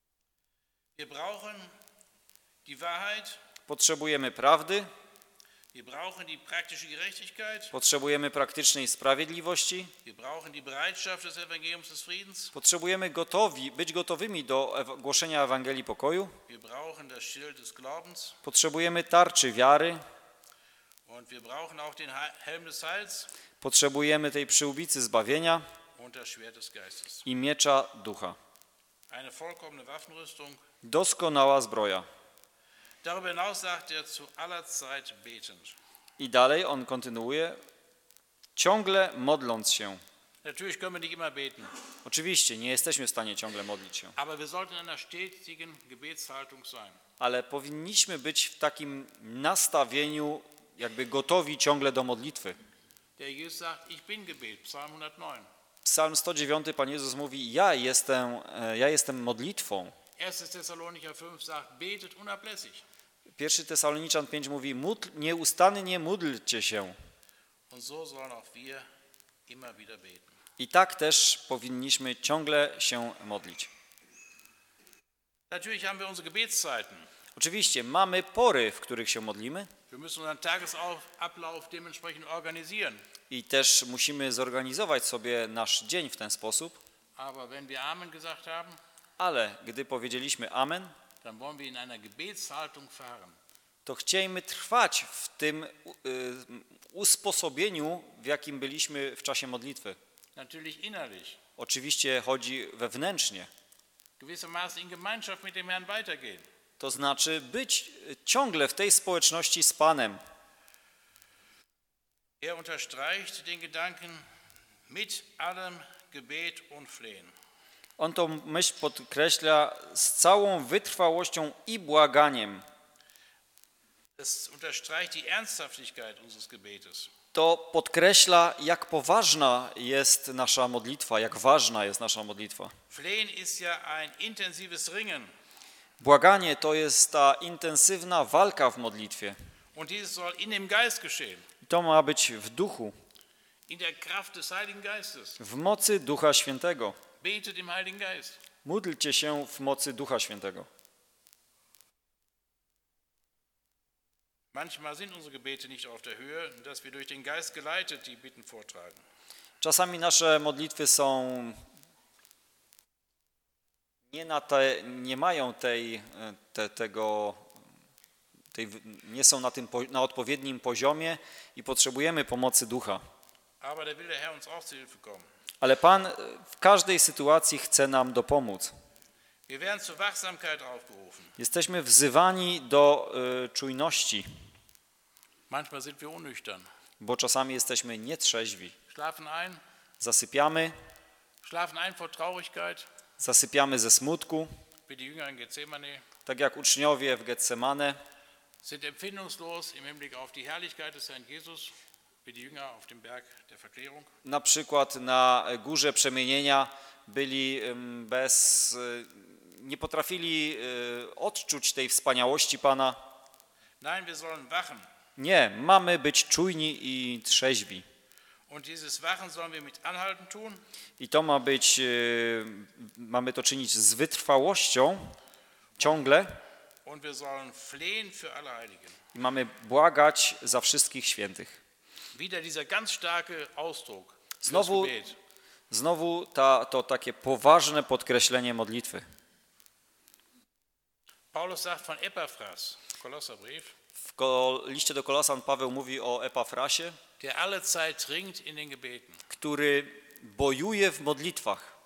Wir brauchen die Wahrheit, Potrzebujemy prawdy, Wir brauchen die praktische Gerechtigkeit. Potrzebujemy praktycznej sprawiedliwości. Wir brauchen die Bereitschaft des Evangeliums des Friedens. Potrzebujemy być gotowymi do głoszenia Ewangelii pokoju. Wir brauchen das Schild des Glaubens. Potrzebujemy tarczy wiary. Und wir brauchen auch den Helm des Heils Potrzebujemy tej przyłbicy zbawienia und das Schwert des Geistes. i miecza ducha. Eine vollkommene Waffenrüstung. Doskonała zbroja. Darüber hinaus sagt er zu aller Zeit betend. I dalej on kontynuuje, ciągle modląc się. Natürlich können wir nicht immer beten, Oczywiście nie jesteśmy w stanie ciągle modlić się, aber wir sollten in einer stetigen Gebetshaltung sein. ale powinniśmy być w takim nastawieniu, jakby gotowi ciągle do modlitwy. Der Jesus sagt, ich bin Gebet, Psalm 109. Psalm 109, Pan Jezus mówi, ja jestem modlitwą. 1. Thessalonicher 5 sagt, betet unablässig. 1 Tesaloniczan 5 mówi, nieustannie módlcie się. Und so sollen auch wir immer wieder beten. I tak też powinniśmy ciągle się modlić. Natürlich haben wir unsere Gebetszeiten. Oczywiście mamy pory, w których się modlimy Wir müssen unseren Tagesablauf dementsprechend organisieren. i też musimy zorganizować sobie nasz dzień w ten sposób, Aber wenn wir Amen gesagt haben, ale gdy powiedzieliśmy amen, dann wollen wir in einer Gebetshaltung fahren. to chciejmy trwać w tym usposobieniu, w jakim byliśmy w czasie modlitwy. Natürlich innerlich. Oczywiście chodzi wewnętrznie. Gewissermaßen in Gemeinschaft mit dem Herrn weitergehen. To znaczy być ciągle w tej społeczności z Panem. Er unterstreicht den Gedanken mit allem Gebet und Flehen. On tą myśl podkreśla z całą wytrwałością i błaganiem. Es unterstreicht die Ernsthaftigkeit unseres Gebetes. To podkreśla, jak poważna jest nasza modlitwa, jak ważna jest nasza modlitwa. Flehen ist ja ein intensives Ringen. Błaganie to jest ta intensywna walka w modlitwie. Und dieses soll in dem Geist geschehen. I to ma być w duchu, In der Kraft des Heiligen Geistes. w mocy Ducha Świętego. Betet im Heiligen Geist. Módlcie się w mocy Ducha Świętego. Manchmal sind unsere Gebete nicht auf der Höhe, dass wir durch den Geist geleitet die Bitten vortragen. Czasami nasze modlitwy są nie są na odpowiednim poziomie i potrzebujemy pomocy Ducha. Aber da will der Herr uns auch zu Hilfe kommen. Ale Pan w każdej sytuacji chce nam dopomóc. Wir werden zur Wachsamkeit aufgerufen. Jesteśmy wzywani do czujności, Manchmal sind wir unnüchtern. bo czasami jesteśmy nietrzeźwi. Schlafen ein vor Traurigkeit, zasypiamy ze smutku, wie die Jünger in Gethsemane, tak jak uczniowie w Getsemane, sind empfindungslos im Hinblick auf die Herrlichkeit des Herrn Jesus, wie die Jünger auf dem Berg der Verklärung. na przykład na Górze Przemienienia byli nie potrafili odczuć tej wspaniałości Pana. Nein, wir sollen wachen. Nie, mamy być czujni i trzeźwi. Und dieses Wachen sollen wir mit Anhalten tun. I to mamy to czynić z wytrwałością ciągle. Und wir sollen flehen für alle Heiligen. I mamy błagać za wszystkich świętych. Wieder dieser ganz starke Ausdruck. Znowu to takie poważne podkreślenie modlitwy. Paulus sagt von Epaphras, Kolosserbrief, W liście do Kolosan Paweł mówi o Epafrasie, der alle Zeit ringt in den Gebeten. który bojuje w modlitwach.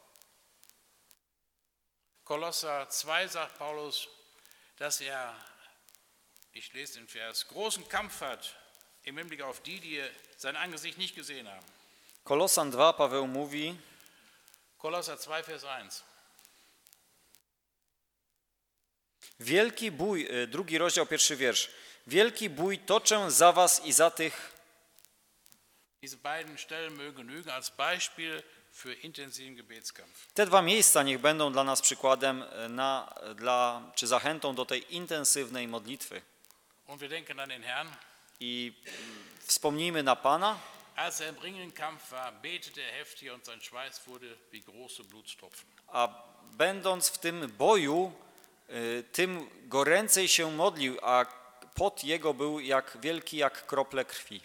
Kolosser 2 sagt Paulus, dass ich lese den Vers, großen Kampf hat im Hinblick auf die sein Angesicht nicht gesehen haben. Kolosan 2 Paweł mówi, Kolosser 2, Vers 1. wielki bój, 2 rozdział, 1 wiersz. Wielki bój toczę za was i za tych. Diese beiden Stellen mögen genügen als Beispiel für intensiven Gebetskampf. Te dwa miejsca niech będą dla nas przykładem czy zachętą do tej intensywnej modlitwy. Und wir denken an den Herrn. I wspomnijmy na Pana. Als im ringenden Kampf war, betete heftig und sein Schweiß wurde wie große Blutstropfen. A będąc w tym boju, tym goręcej się modlił, a pot jego był wielki jak krople krwi.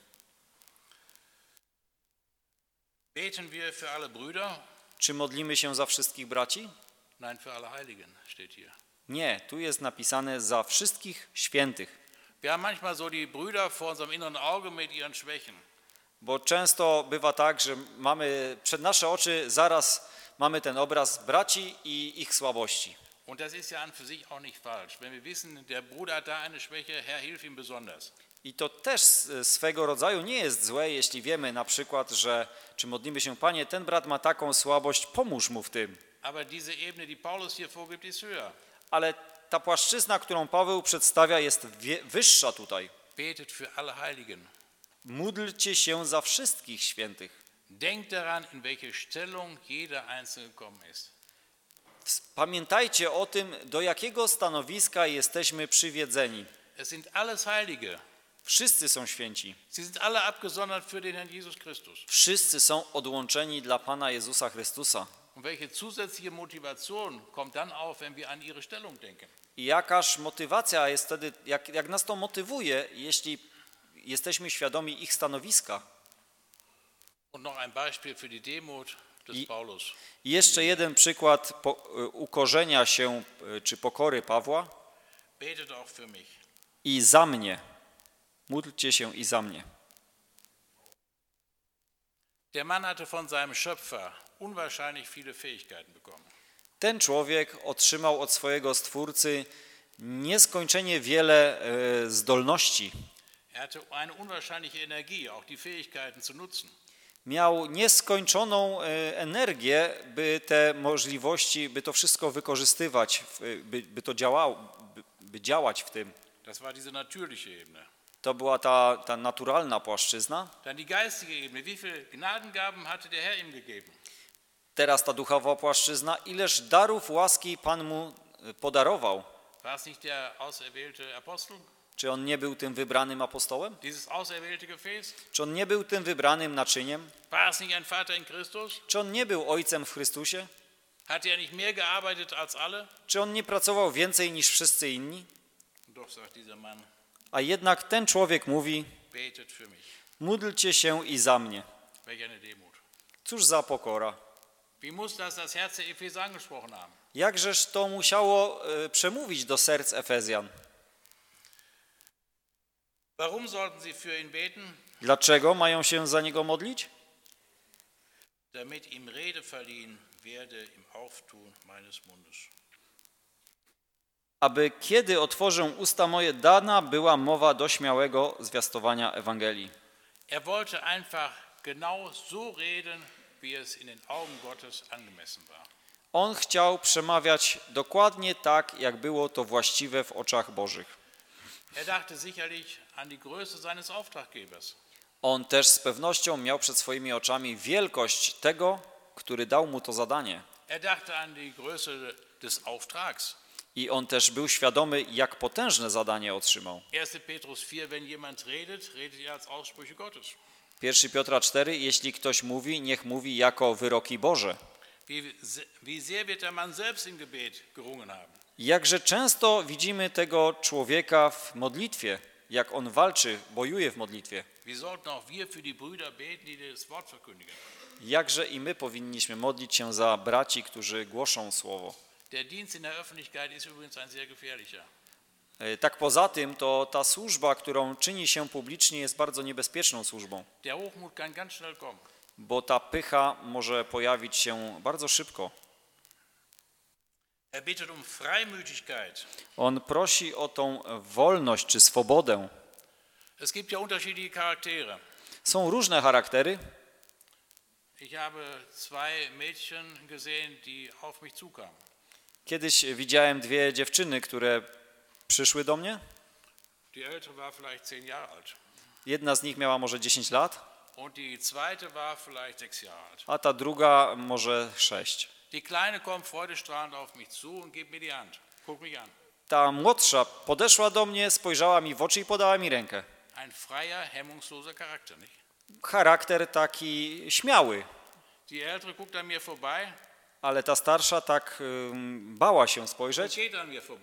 Beten wir für alle Brüder? Czy modlimy się za wszystkich braci? Nein, für alle Heiligen steht hier. Nie, tu jest napisane za wszystkich świętych. Wir haben manchmal so die Brüder vor unserem inneren Auge mit ihren Schwächen. Bo często bywa tak, że mamy przed nasze oczy zaraz mamy ten obraz braci i ich słabości. Und das ist ja an für sich auch nicht falsch. Wenn wir wissen, der Bruder hat da eine Schwäche, Herr, hilf ihm besonders. I to też swego rodzaju nie jest złe, jeśli wiemy na przykład, że czy modlimy się, Panie, ten brat ma taką słabość, pomóż mu w tym. Aber diese Ebene, die Paulus hier vorgibt, ist höher. Ale ta płaszczyzna, którą Paweł przedstawia, jest wyższa tutaj. Betet für alle Heiligen. Módlcie się za wszystkich świętych. Denkt daran, in welche Stellung jeder Einzelne gekommen ist. Pamiętajcie o tym, do jakiego stanowiska jesteśmy przywiedzeni. Es sind alles Heilige. Wszyscy są święci. Sie sind alle abgesondert für den Herrn Jesus Christus. Wszyscy są odłączeni dla Pana Jezusa Chrystusa. Und welche zusätzliche Motivation kommt dann auf, wenn wir an ihre Stellung denken? I jakaż motywacja jest wtedy, jak nas to motywuje, jeśli jesteśmy świadomi ich stanowiska. Und noch ein Beispiel für die Demut des Paulus. I jeszcze jeden przykład ukorzenia się czy pokory Pawła. Betet auch für mich. I za mnie. Módlcie się i za mnie. Der Mann hatte von seinem Schöpfer unwahrscheinlich viele Fähigkeiten bekommen. Ten człowiek otrzymał od swojego Stwórcy nieskończenie wiele zdolności. Er hatte eine unwahrscheinliche Energie, auch die Fähigkeiten zu nutzen. Miał nieskończoną energię, by te możliwości, by to wszystko wykorzystywać, by to działało, by działać w tym. Das war diese natürliche Ebene. To była ta naturalna płaszczyzna. Dann die geistige Ebene. Wie viele Gnadengaben hatte der Herr ihm gegeben? Teraz ta duchowa płaszczyzna. Ileż darów łaski Pan mu podarował. War es nicht der auserwählte Apostel? Czy on nie był tym wybranym apostołem? Dieses auserwählte Gefäß? Czy on nie był tym wybranym naczyniem? War es nicht ein Vater in Christus? Czy on nie był ojcem w Chrystusie? Hat er nicht mehr gearbeitet als alle? Czy on nie pracował więcej niż wszyscy inni? Doch, sagt dieser Mann, A jednak ten człowiek mówi, betet für mich. módlcie się i za mnie. Welch eine Demut. Cóż za pokora. Wie muss das Herz der Epheser angesprochen haben? Jakżeż to musiało przemówić do serc Efezjan? Warum sollten sie für ihn beten? Dlaczego mają się za niego modlić? Damit ihm Rede verliehen werde im Auftun meines Mundes. Aby kiedy otworzę usta moje, dana była mowa do śmiałego zwiastowania Ewangelii. Er wollte einfach genau so reden, wie es in den Augen Gottes angemessen war. On chciał przemawiać dokładnie tak, jak było to właściwe w oczach Bożych. Er dachte sicherlich an die Größe seines Auftraggebers. On też z pewnością miał przed swoimi oczami wielkość tego, który dał mu to zadanie. Er dachte an die Größe des Auftrags. I on też był świadomy, jak potężne zadanie otrzymał. 1. Petrus 4, wenn jemand redet, redet er als Aussprüche Gottes. 1 Piotra 4, jeśli ktoś mówi, niech mówi jako wyroki Boże. Wie sehr wird der Mann selbst im Gebet gerungen haben. Jakże często widzimy tego człowieka w modlitwie, jak on walczy, bojuje w modlitwie. Wie sollten auch wir für die Brüder beten, die das Wort verkündigen. Jakże i my powinniśmy modlić się za braci, którzy głoszą słowo. Der Dienst in der Öffentlichkeit ist übrigens ein sehr gefährlicher. Tak poza tym, to ta służba, którą czyni się publicznie, jest bardzo niebezpieczną służbą, Der Hochmut kann ganz schnell kommen. bo ta pycha może pojawić się bardzo szybko. Er bittet um Freimütigkeit. On prosi o tą wolność czy swobodę. Es gibt ja unterschiedliche Charaktere. Są różne charaktery. Ich habe zwei Mädchen gesehen, die auf mich zukamen. Kiedyś widziałem dwie dziewczyny, które przyszły do mnie. Die ältere war vielleicht 10 Jahre alt. Jedna z nich miała może 10 lat, Und die zweite war vielleicht 6 Jahre alt. a ta druga może 6. Die Kleine kommt freudestrahlend auf mich zu und gibt mir die Hand. Guck mich an. Ta młodsza podeszła do mnie, spojrzała mi w oczy i podała mi rękę. Ein freier, hemmungsloser Charakter, nicht? Charakter taki śmiały, Die ältere guckt an mir vorbei ale ta starsza tak bała się und spojrzeć geht an mir vorbei.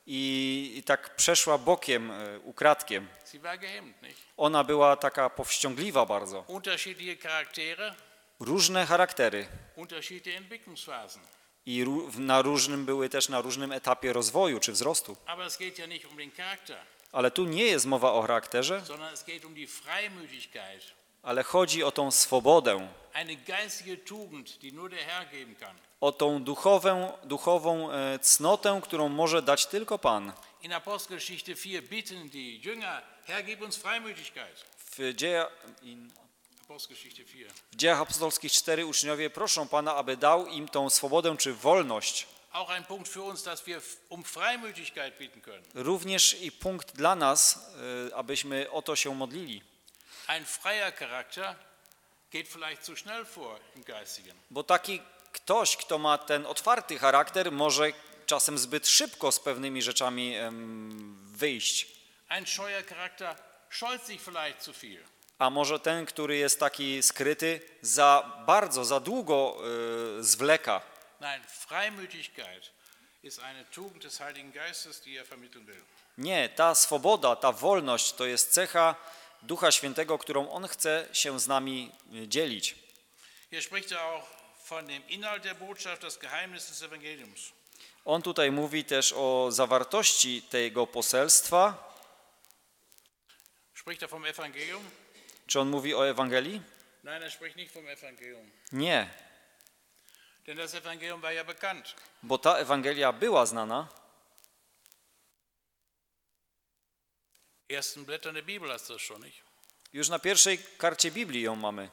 i tak przeszła bokiem, ukradkiem. Sie war gehemmt, nicht? Ona była taka powściągliwa bardzo. Unterschiedliche Charaktere, Różne charaktery unterschiedliche Entwicklungsphasen. i były też na różnym etapie rozwoju czy wzrostu. Aber es geht ja nicht um den Charakter, Ale tu nie jest mowa o charakterze, sondern es geht um die Freimütigkeit. ale chodzi o tą swobodę, Eine geistige Tugend, die nur der Herr geben kann. o tą duchową cnotę, którą może dać tylko Pan. In Apostelgeschichte 4 bitten die Jünger, Herr, gib uns Freimütigkeit. W Apostelgeschichte 4. Dziejach Apostolskich 4 uczniowie proszą Pana, aby dał im tą swobodę czy wolność. Auch ein Punkt für uns, dass wir um Freimütigkeit bitten können. Również i punkt dla nas, abyśmy o to się modlili. Ein freier Charakter geht vielleicht zu schnell vor im Geistigen. Bo taki ktoś, kto ma ten otwarty charakter, może czasem zbyt szybko z pewnymi rzeczami wyjść. Ein scheuer Charakter scheut sich vielleicht zu viel. A może ten, który jest taki skryty, za długo zwleka. Nein, Freimütigkeit ist eine Tugend des Heiligen Geistes, die er vermitteln will. Nie, ta swoboda, ta wolność to jest cecha Ducha Świętego, którą On chce się z nami dzielić. Hier spricht er auch von dem Inhalt der Botschaft, das Geheimnis des Evangeliums. On tutaj mówi też o zawartości tego poselstwa. Spricht er vom Evangelium? Czy on mówi o Ewangelii? Nein, er spricht nicht vom Evangelium. Nie, Denn das Evangelium war ja bekannt. bo ta Ewangelia była znana. Ersten Blättern der Bibel hast du das schon, nicht? Już na pierwszej karcie Biblii ją mamy.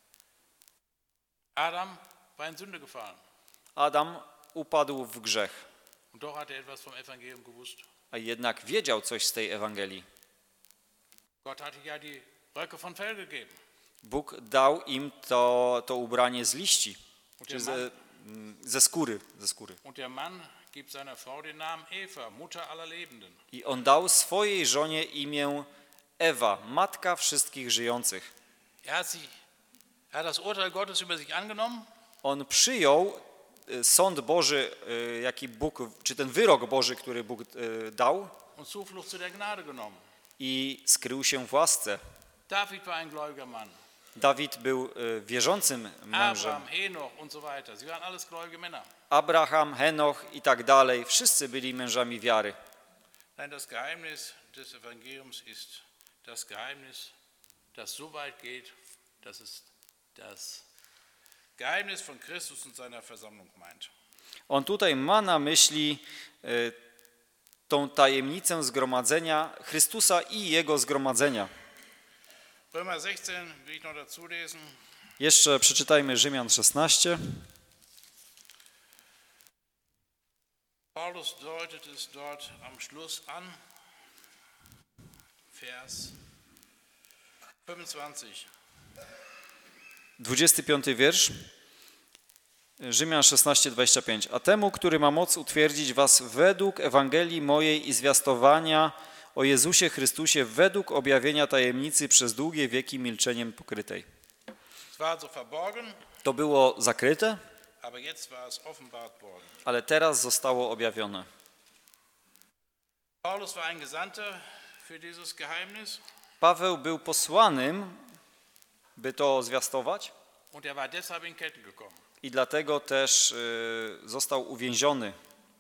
Adam war in Sünde gefallen. Adam upadł w grzech, Und doch hat er etwas vom Evangelium gewusst. a jednak wiedział coś z tej Ewangelii. Gott hatte ja die Röcke von Fell gegeben. Bóg dał im to ubranie z liści, Und czy der, ze skóry. und der Mann gibt seiner Frau den Namen Eva, Mutter aller Lebenden. I on dał swojej żonie imię Ewa, matka wszystkich żyjących. Er hat das Urteil Gottes über sich angenommen On przyjął sąd Boży, jaki Bóg, czy ten wyrok Boży, który Bóg dał, und Zuflucht zu der Gnade genommen. i skrył się w łasce. David war ein gläubiger Mann. Dawid był wierzącym mężem. Abraham, Henoch und so weiter. Sie waren alles gläubige Männer. Abraham, Henoch i tak dalej, wszyscy byli mężami wiary. Nein, das Geheimnis des Evangeliums ist das Geheimnis, das so weit geht, dass es das Geheimnis von Christus und seiner Versammlung meint. On tutaj ma na myśli tą tajemnicę zgromadzenia Chrystusa i Jego zgromadzenia. Römer 16 will ich noch dazu lesen. Jeszcze przeczytajmy Rzymian 16. Paulus deutet es dort am Schluss an, Vers 25. 25 wiersz. Rzymian 16:25. A temu, który ma moc utwierdzić was według Ewangelii mojej i zwiastowania o Jezusie Chrystusie według objawienia tajemnicy przez długie wieki milczeniem pokrytej. Es war also verborgen, To było zakryte, aber jetzt war es offenbart worden. ale teraz zostało objawione. Paulus war ein Gesandter für dieses Geheimnis Paweł był posłanym, by to zwiastować, und er war deshalb in Ketten gekommen. i dlatego też został uwięziony.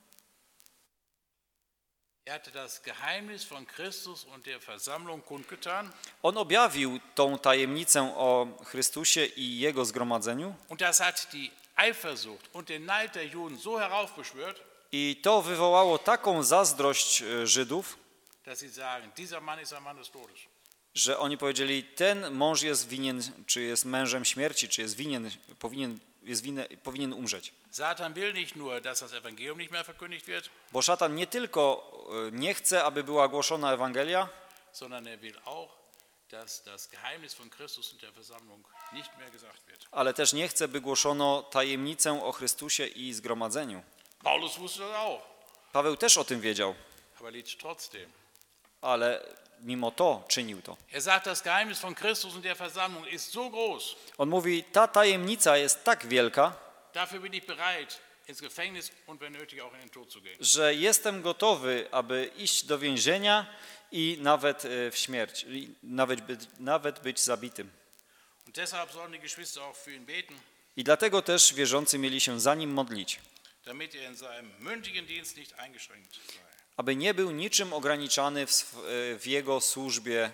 Er hatte das Geheimnis von Christus und der Versammlung kundgetan. On objawił tą tajemnicę o Chrystusie i Jego zgromadzeniu, Und das hat die Eifersucht und den Neid der Juden so heraufbeschwört, i to wywołało taką zazdrość Żydów, dass sie sagen, dieser Mann ist ein Mann des Todes. że oni powiedzieli, ten mąż jest winien, czy jest mężem śmierci, czy jest winien, powinien umrzeć. Satan will nicht nur, dass das Evangelium nicht mehr verkündigt wird, Bo szatan nie tylko nie chce, aby była głoszona Ewangelia, sondern er will auch, dass das Geheimnis von Christus und der Versammlung nicht mehr gesagt wird. ale też nie chce, by głoszono tajemnicę o Chrystusie i zgromadzeniu. Paulus wusste das auch, Paweł też o tym wiedział, aber litt trotzdem. ale mimo to czynił to. Er sagt, das Geheimnis von Christus und der Versammlung ist so groß, On mówi, ta tajemnica jest tak wielka, dafür bin ich bereit, ins Gefängnis und wenn nötig auch in den Tod zu gehen. że jestem gotowy, aby iść do więzienia i nawet w śmierć, i nawet być zabitym. Und deshalb sollen die Geschwister auch für ihn beten, I dlatego też wierzący mieli się za nim modlić, damit er in seinem mündigen Dienst nicht eingeschränkt sei. aby nie był niczym ograniczany w jego służbie.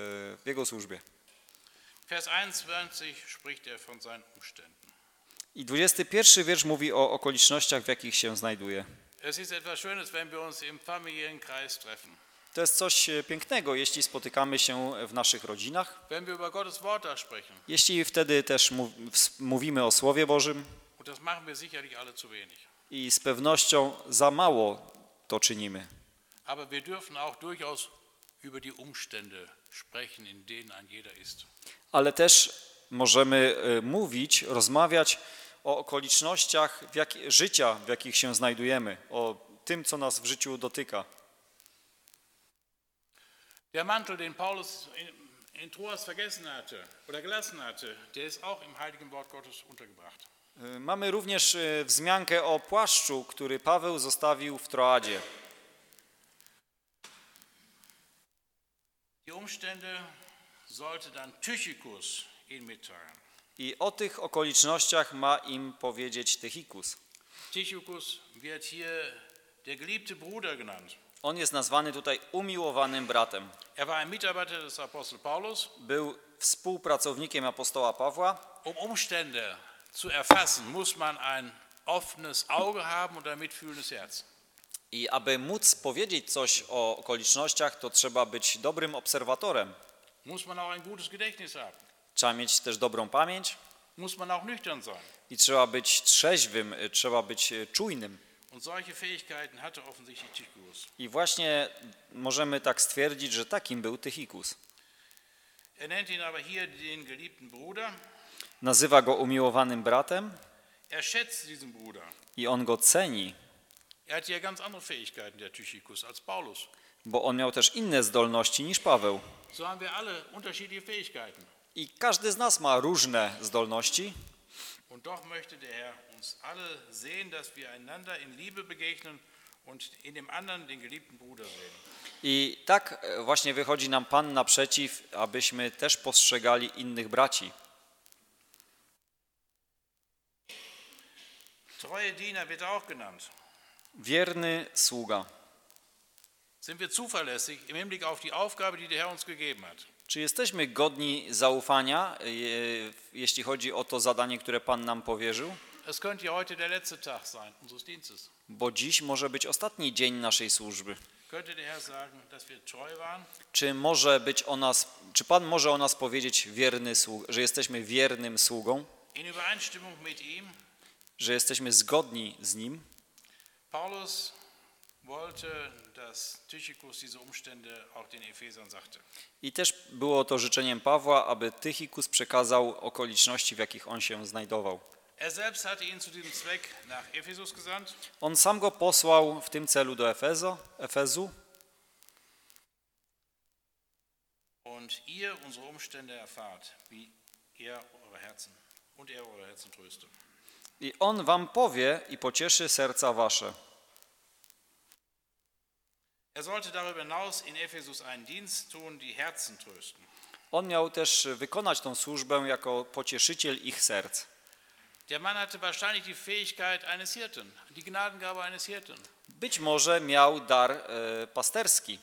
Vers 21 spricht er von seinen Umständen. I 21 wiersz mówi o okolicznościach, w jakich się znajduje. Es ist etwas Schönes, wenn wir uns im familiären Kreis treffen. To jest coś pięknego, jeśli spotykamy się w naszych rodzinach, Wenn wir über Gottes Wort da sprechen. jeśli wtedy też mówimy o Słowie Bożym Und das machen wir sicherlich alle zu wenig. i z pewnością za mało to czynimy. Aber wir dürfen auch durchaus über die Umstände sprechen, in denen ein jeder ist. Ale też możemy rozmawiać o okolicznościach życia, w jakich się znajdujemy, o tym, co nas w życiu dotyka. Der Mantel, den Paulus in Troas vergessen hatte oder gelassen hatte, der ist auch im heiligen Wort Gottes untergebracht. Mamy również wzmiankę o płaszczu, który Paweł zostawił w Troadzie. Die Umstände sollte dann Tychicus ihn mitteilen. I o tych okolicznościach ma im powiedzieć Tychikus. Tychicus wird hier der geliebte Bruder genannt. On jest nazwany tutaj umiłowanym bratem. Er war ein Mitarbeiter des Apostel Paulus. Był współpracownikiem apostoła Pawła. Umstände zu erfassen, muss man ein offenes Auge haben und ein mitfühlendes Herz. I aby móc powiedzieć coś o okolicznościach, to trzeba być dobrym obserwatorem. Muss man auch ein gutes Gedächtnis haben. Trzeba mieć też dobrą pamięć Muss man auch nüchtern sein. i trzeba być trzeźwym, trzeba być czujnym. Und solche Fähigkeiten hatte offensichtlich Tychicus. I właśnie możemy tak stwierdzić, że takim był Tychikus. Er nennt ihn aber hier den geliebten Bruder. Nazywa go umiłowanym bratem Er schätzt diesen Bruder. i on go ceni, Er hat ja ganz andere Fähigkeiten, der Tychicus, als Paulus. bo on miał też inne zdolności niż Paweł. So haben wir alle unterschiedliche Fähigkeiten. I każdy z nas ma różne zdolności. Und doch möchte der Herr uns alle sehen, dass wir einander in Liebe begegnen und in dem anderen den geliebten Bruder sehen. I tak właśnie wychodzi nam Pan naprzeciw, abyśmy też postrzegali innych braci. Treue Diener wird auch genannt. Wierny sługa. Sind wir zuverlässig im Hinblick auf die Aufgabe, die der Herr uns gegeben hat? Czy jesteśmy godni zaufania, jeśli chodzi o to zadanie, które Pan nam powierzył? Es könnte ja heute der letzte Tag sein unseres Dienstes. Bo dziś może być ostatni dzień naszej służby. Könnte der Herr sagen, dass wir treu waren? Czy Pan może o nas powiedzieć że jesteśmy wiernym sługą, In Übereinstimmung mit ihm? że jesteśmy zgodni z Nim? Paulus wollte, dass Tychicus diese Umstände auch den Ephesern sagte. I też było to życzeniem Pawła, aby Tychikus przekazał okoliczności, w jakich on się znajdował. Er selbst hatte ihn zu diesem Zweck nach Ephesus gesandt. On sam go posłał w tym celu do Efezu. Und ihr unsere Umstände erfahrt, wie er eure Herzen tröstet. I on wam powie i pocieszy serca wasze. Er sollte darüber hinaus in Ephesus einen Dienst tun, die Herzen trösten. On miał też wykonać tą służbę jako pocieszyciel ich serc. Der Mann hatte wahrscheinlich die Fähigkeit eines Hirten, die Gnadengabe eines Hirten. Być może miał dar pasterski.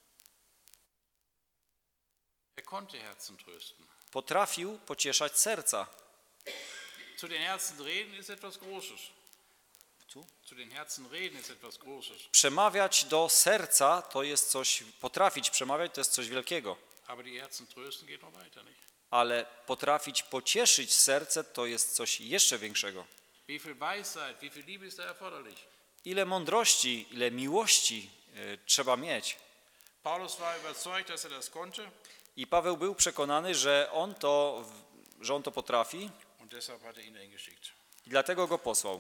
Er konnte Herzen trösten. Potrafił pocieszać serca. Zu den Herzen reden ist etwas Großes. Zu den Herzen reden ist etwas Großes. Przemawiać do serca to jest coś, potrafić przemawiać to jest coś wielkiego. Aber die Herzen trösten geht noch weiter, nicht? Ale potrafić pocieszyć serce to jest coś jeszcze większego. Wie viel Weisheit, wie viel Liebe ist da erforderlich? Ile mądrości, ile miłości trzeba mieć. Paulus war überzeugt, dass er das konnte. I Paweł był przekonany, że on to potrafi Und deshalb hat er ihn eingeschickt. i dlatego go posłał.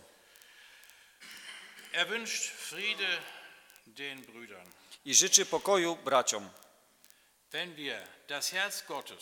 Er wünscht Friede den Brüdern. I życzy pokoju braciom. Wenn wir das Herz Gottes,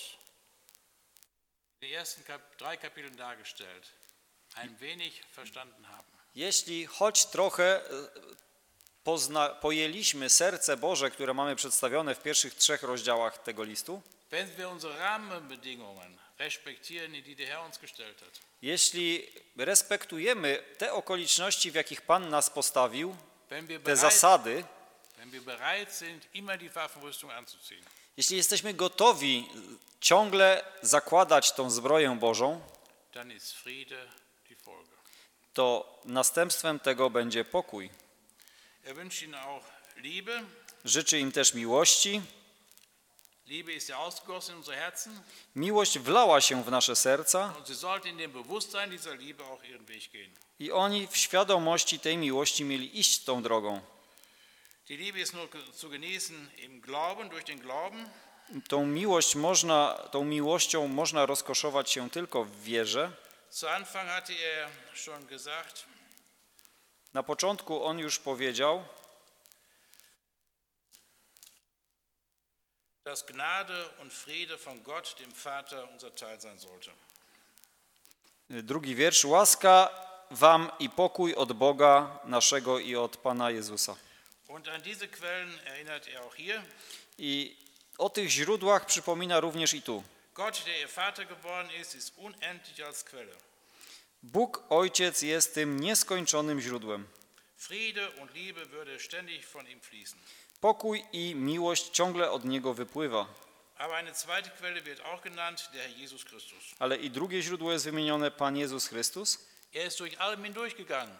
in den ersten 3 Kapiteln dargestellt, ein wenig verstanden haben. Jeśli choć trochę pojęliśmy serce Boże, które mamy przedstawione w pierwszych 3 rozdziałach tego listu, wenn wir unsere Rahmenbedingungen respektieren, die der Herr uns gestellt hat, jeśli respektujemy te okoliczności, w jakich Pan nas postawił, wenn wir te zasady, bereit sind, immer die Waffenrüstung anzuziehen, jeśli jesteśmy gotowi ciągle zakładać tą zbroję Bożą, dann ist Friede die Folge. to następstwem tego będzie pokój. Wünscht ihnen auch Liebe. Życzy im też miłości. Liebe ist ja ausgegossen in unsere Herzen. Miłość wlała się w nasze serca Und sie sollten in dem Bewusstsein dieser Liebe auch ihren Weg gehen. i oni w świadomości tej miłości mieli iść tą drogą. Die Liebe ist nur zu genießen im Glauben, durch den Glauben. Tą miłością można rozkoszować się tylko w wierze. Zu Anfang hatte er schon gesagt, Na początku on już powiedział, dass Gnade und Friede von Gott, dem Vater, unser Teil sein sollte. 2 wiersz, łaska wam i pokój od Boga naszego i od Pana Jezusa. Und an diese Quellen erinnert er auch hier. I o tych źródłach przypomina również i tu. Gott, der ihr Vater geboren ist unendlich als Quelle. Bóg Ojciec jest tym nieskończonym źródłem. Friede und Liebe würde ständig von ihm fließen. Pokój i miłość ciągle od Niego wypływa. Aber eine zweite Quelle wird auch genannt, der Herr Jesus Christus. Ale i drugie źródło jest wymienione, Pan Jezus Chrystus. Er ist durch allem hindurchgegangen.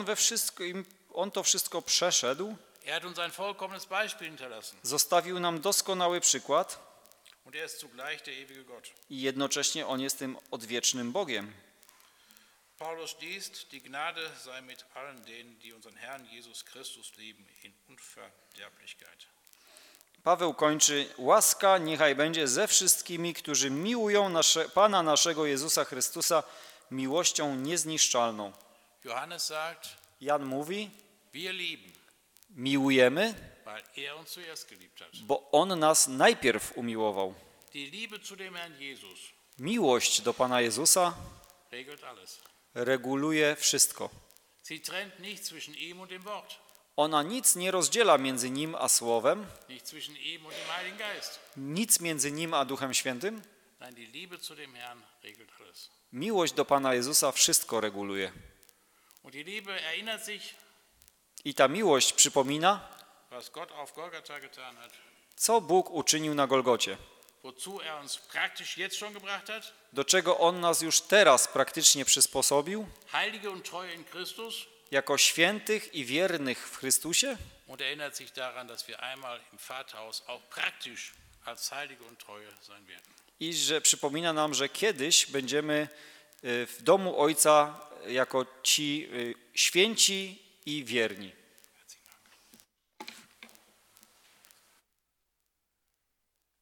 On to wszystko przeszedł. Er hat uns ein vollkommenes Beispiel hinterlassen. Zostawił nam doskonały przykład Und er ist zugleich der ewige Gott. i jednocześnie On jest tym odwiecznym Bogiem. Paulus schließt, die Gnade sei mit allen denen, die unseren Herrn Jesus Christus lieben, in Unverderblichkeit. Paweł kończy, łaska niechaj będzie ze wszystkimi, którzy miłują Pana naszego Jezusa Chrystusa miłością niezniszczalną. Johannes sagt, Jan mówi, wir lieben, miłujemy, weil er uns zuerst geliebt hat. bo On nas najpierw umiłował. Die Liebe zu dem Herrn Jesus Miłość do Pana Jezusa regelt alles. reguluje wszystko. Sie trennt nicht zwischen ihm und dem Wort, Ona nic nie rozdziela między Nim a Słowem, nicht zwischen ihm und dem Heiligen Geist. nic między Nim a Duchem Świętym. Nein, die Liebe zu dem Herrn regelt alles. Miłość do Pana Jezusa wszystko reguluje. Und die Liebe erinnert sich, I ta miłość przypomina, was Gott auf Golgatha getan hat, co Bóg uczynił na Golgocie, wozu er uns praktisch jetzt schon gebracht hat. do czego On nas już teraz praktycznie przysposobił, Heilige und treue in Christus, jako świętych i wiernych w Chrystusie, und erinnert sich daran, dass wir einmal im Vaterhaus auch praktisch als Heilige und treue sein werden. i że przypomina nam, że kiedyś będziemy w domu Ojca jako ci święci i wierni.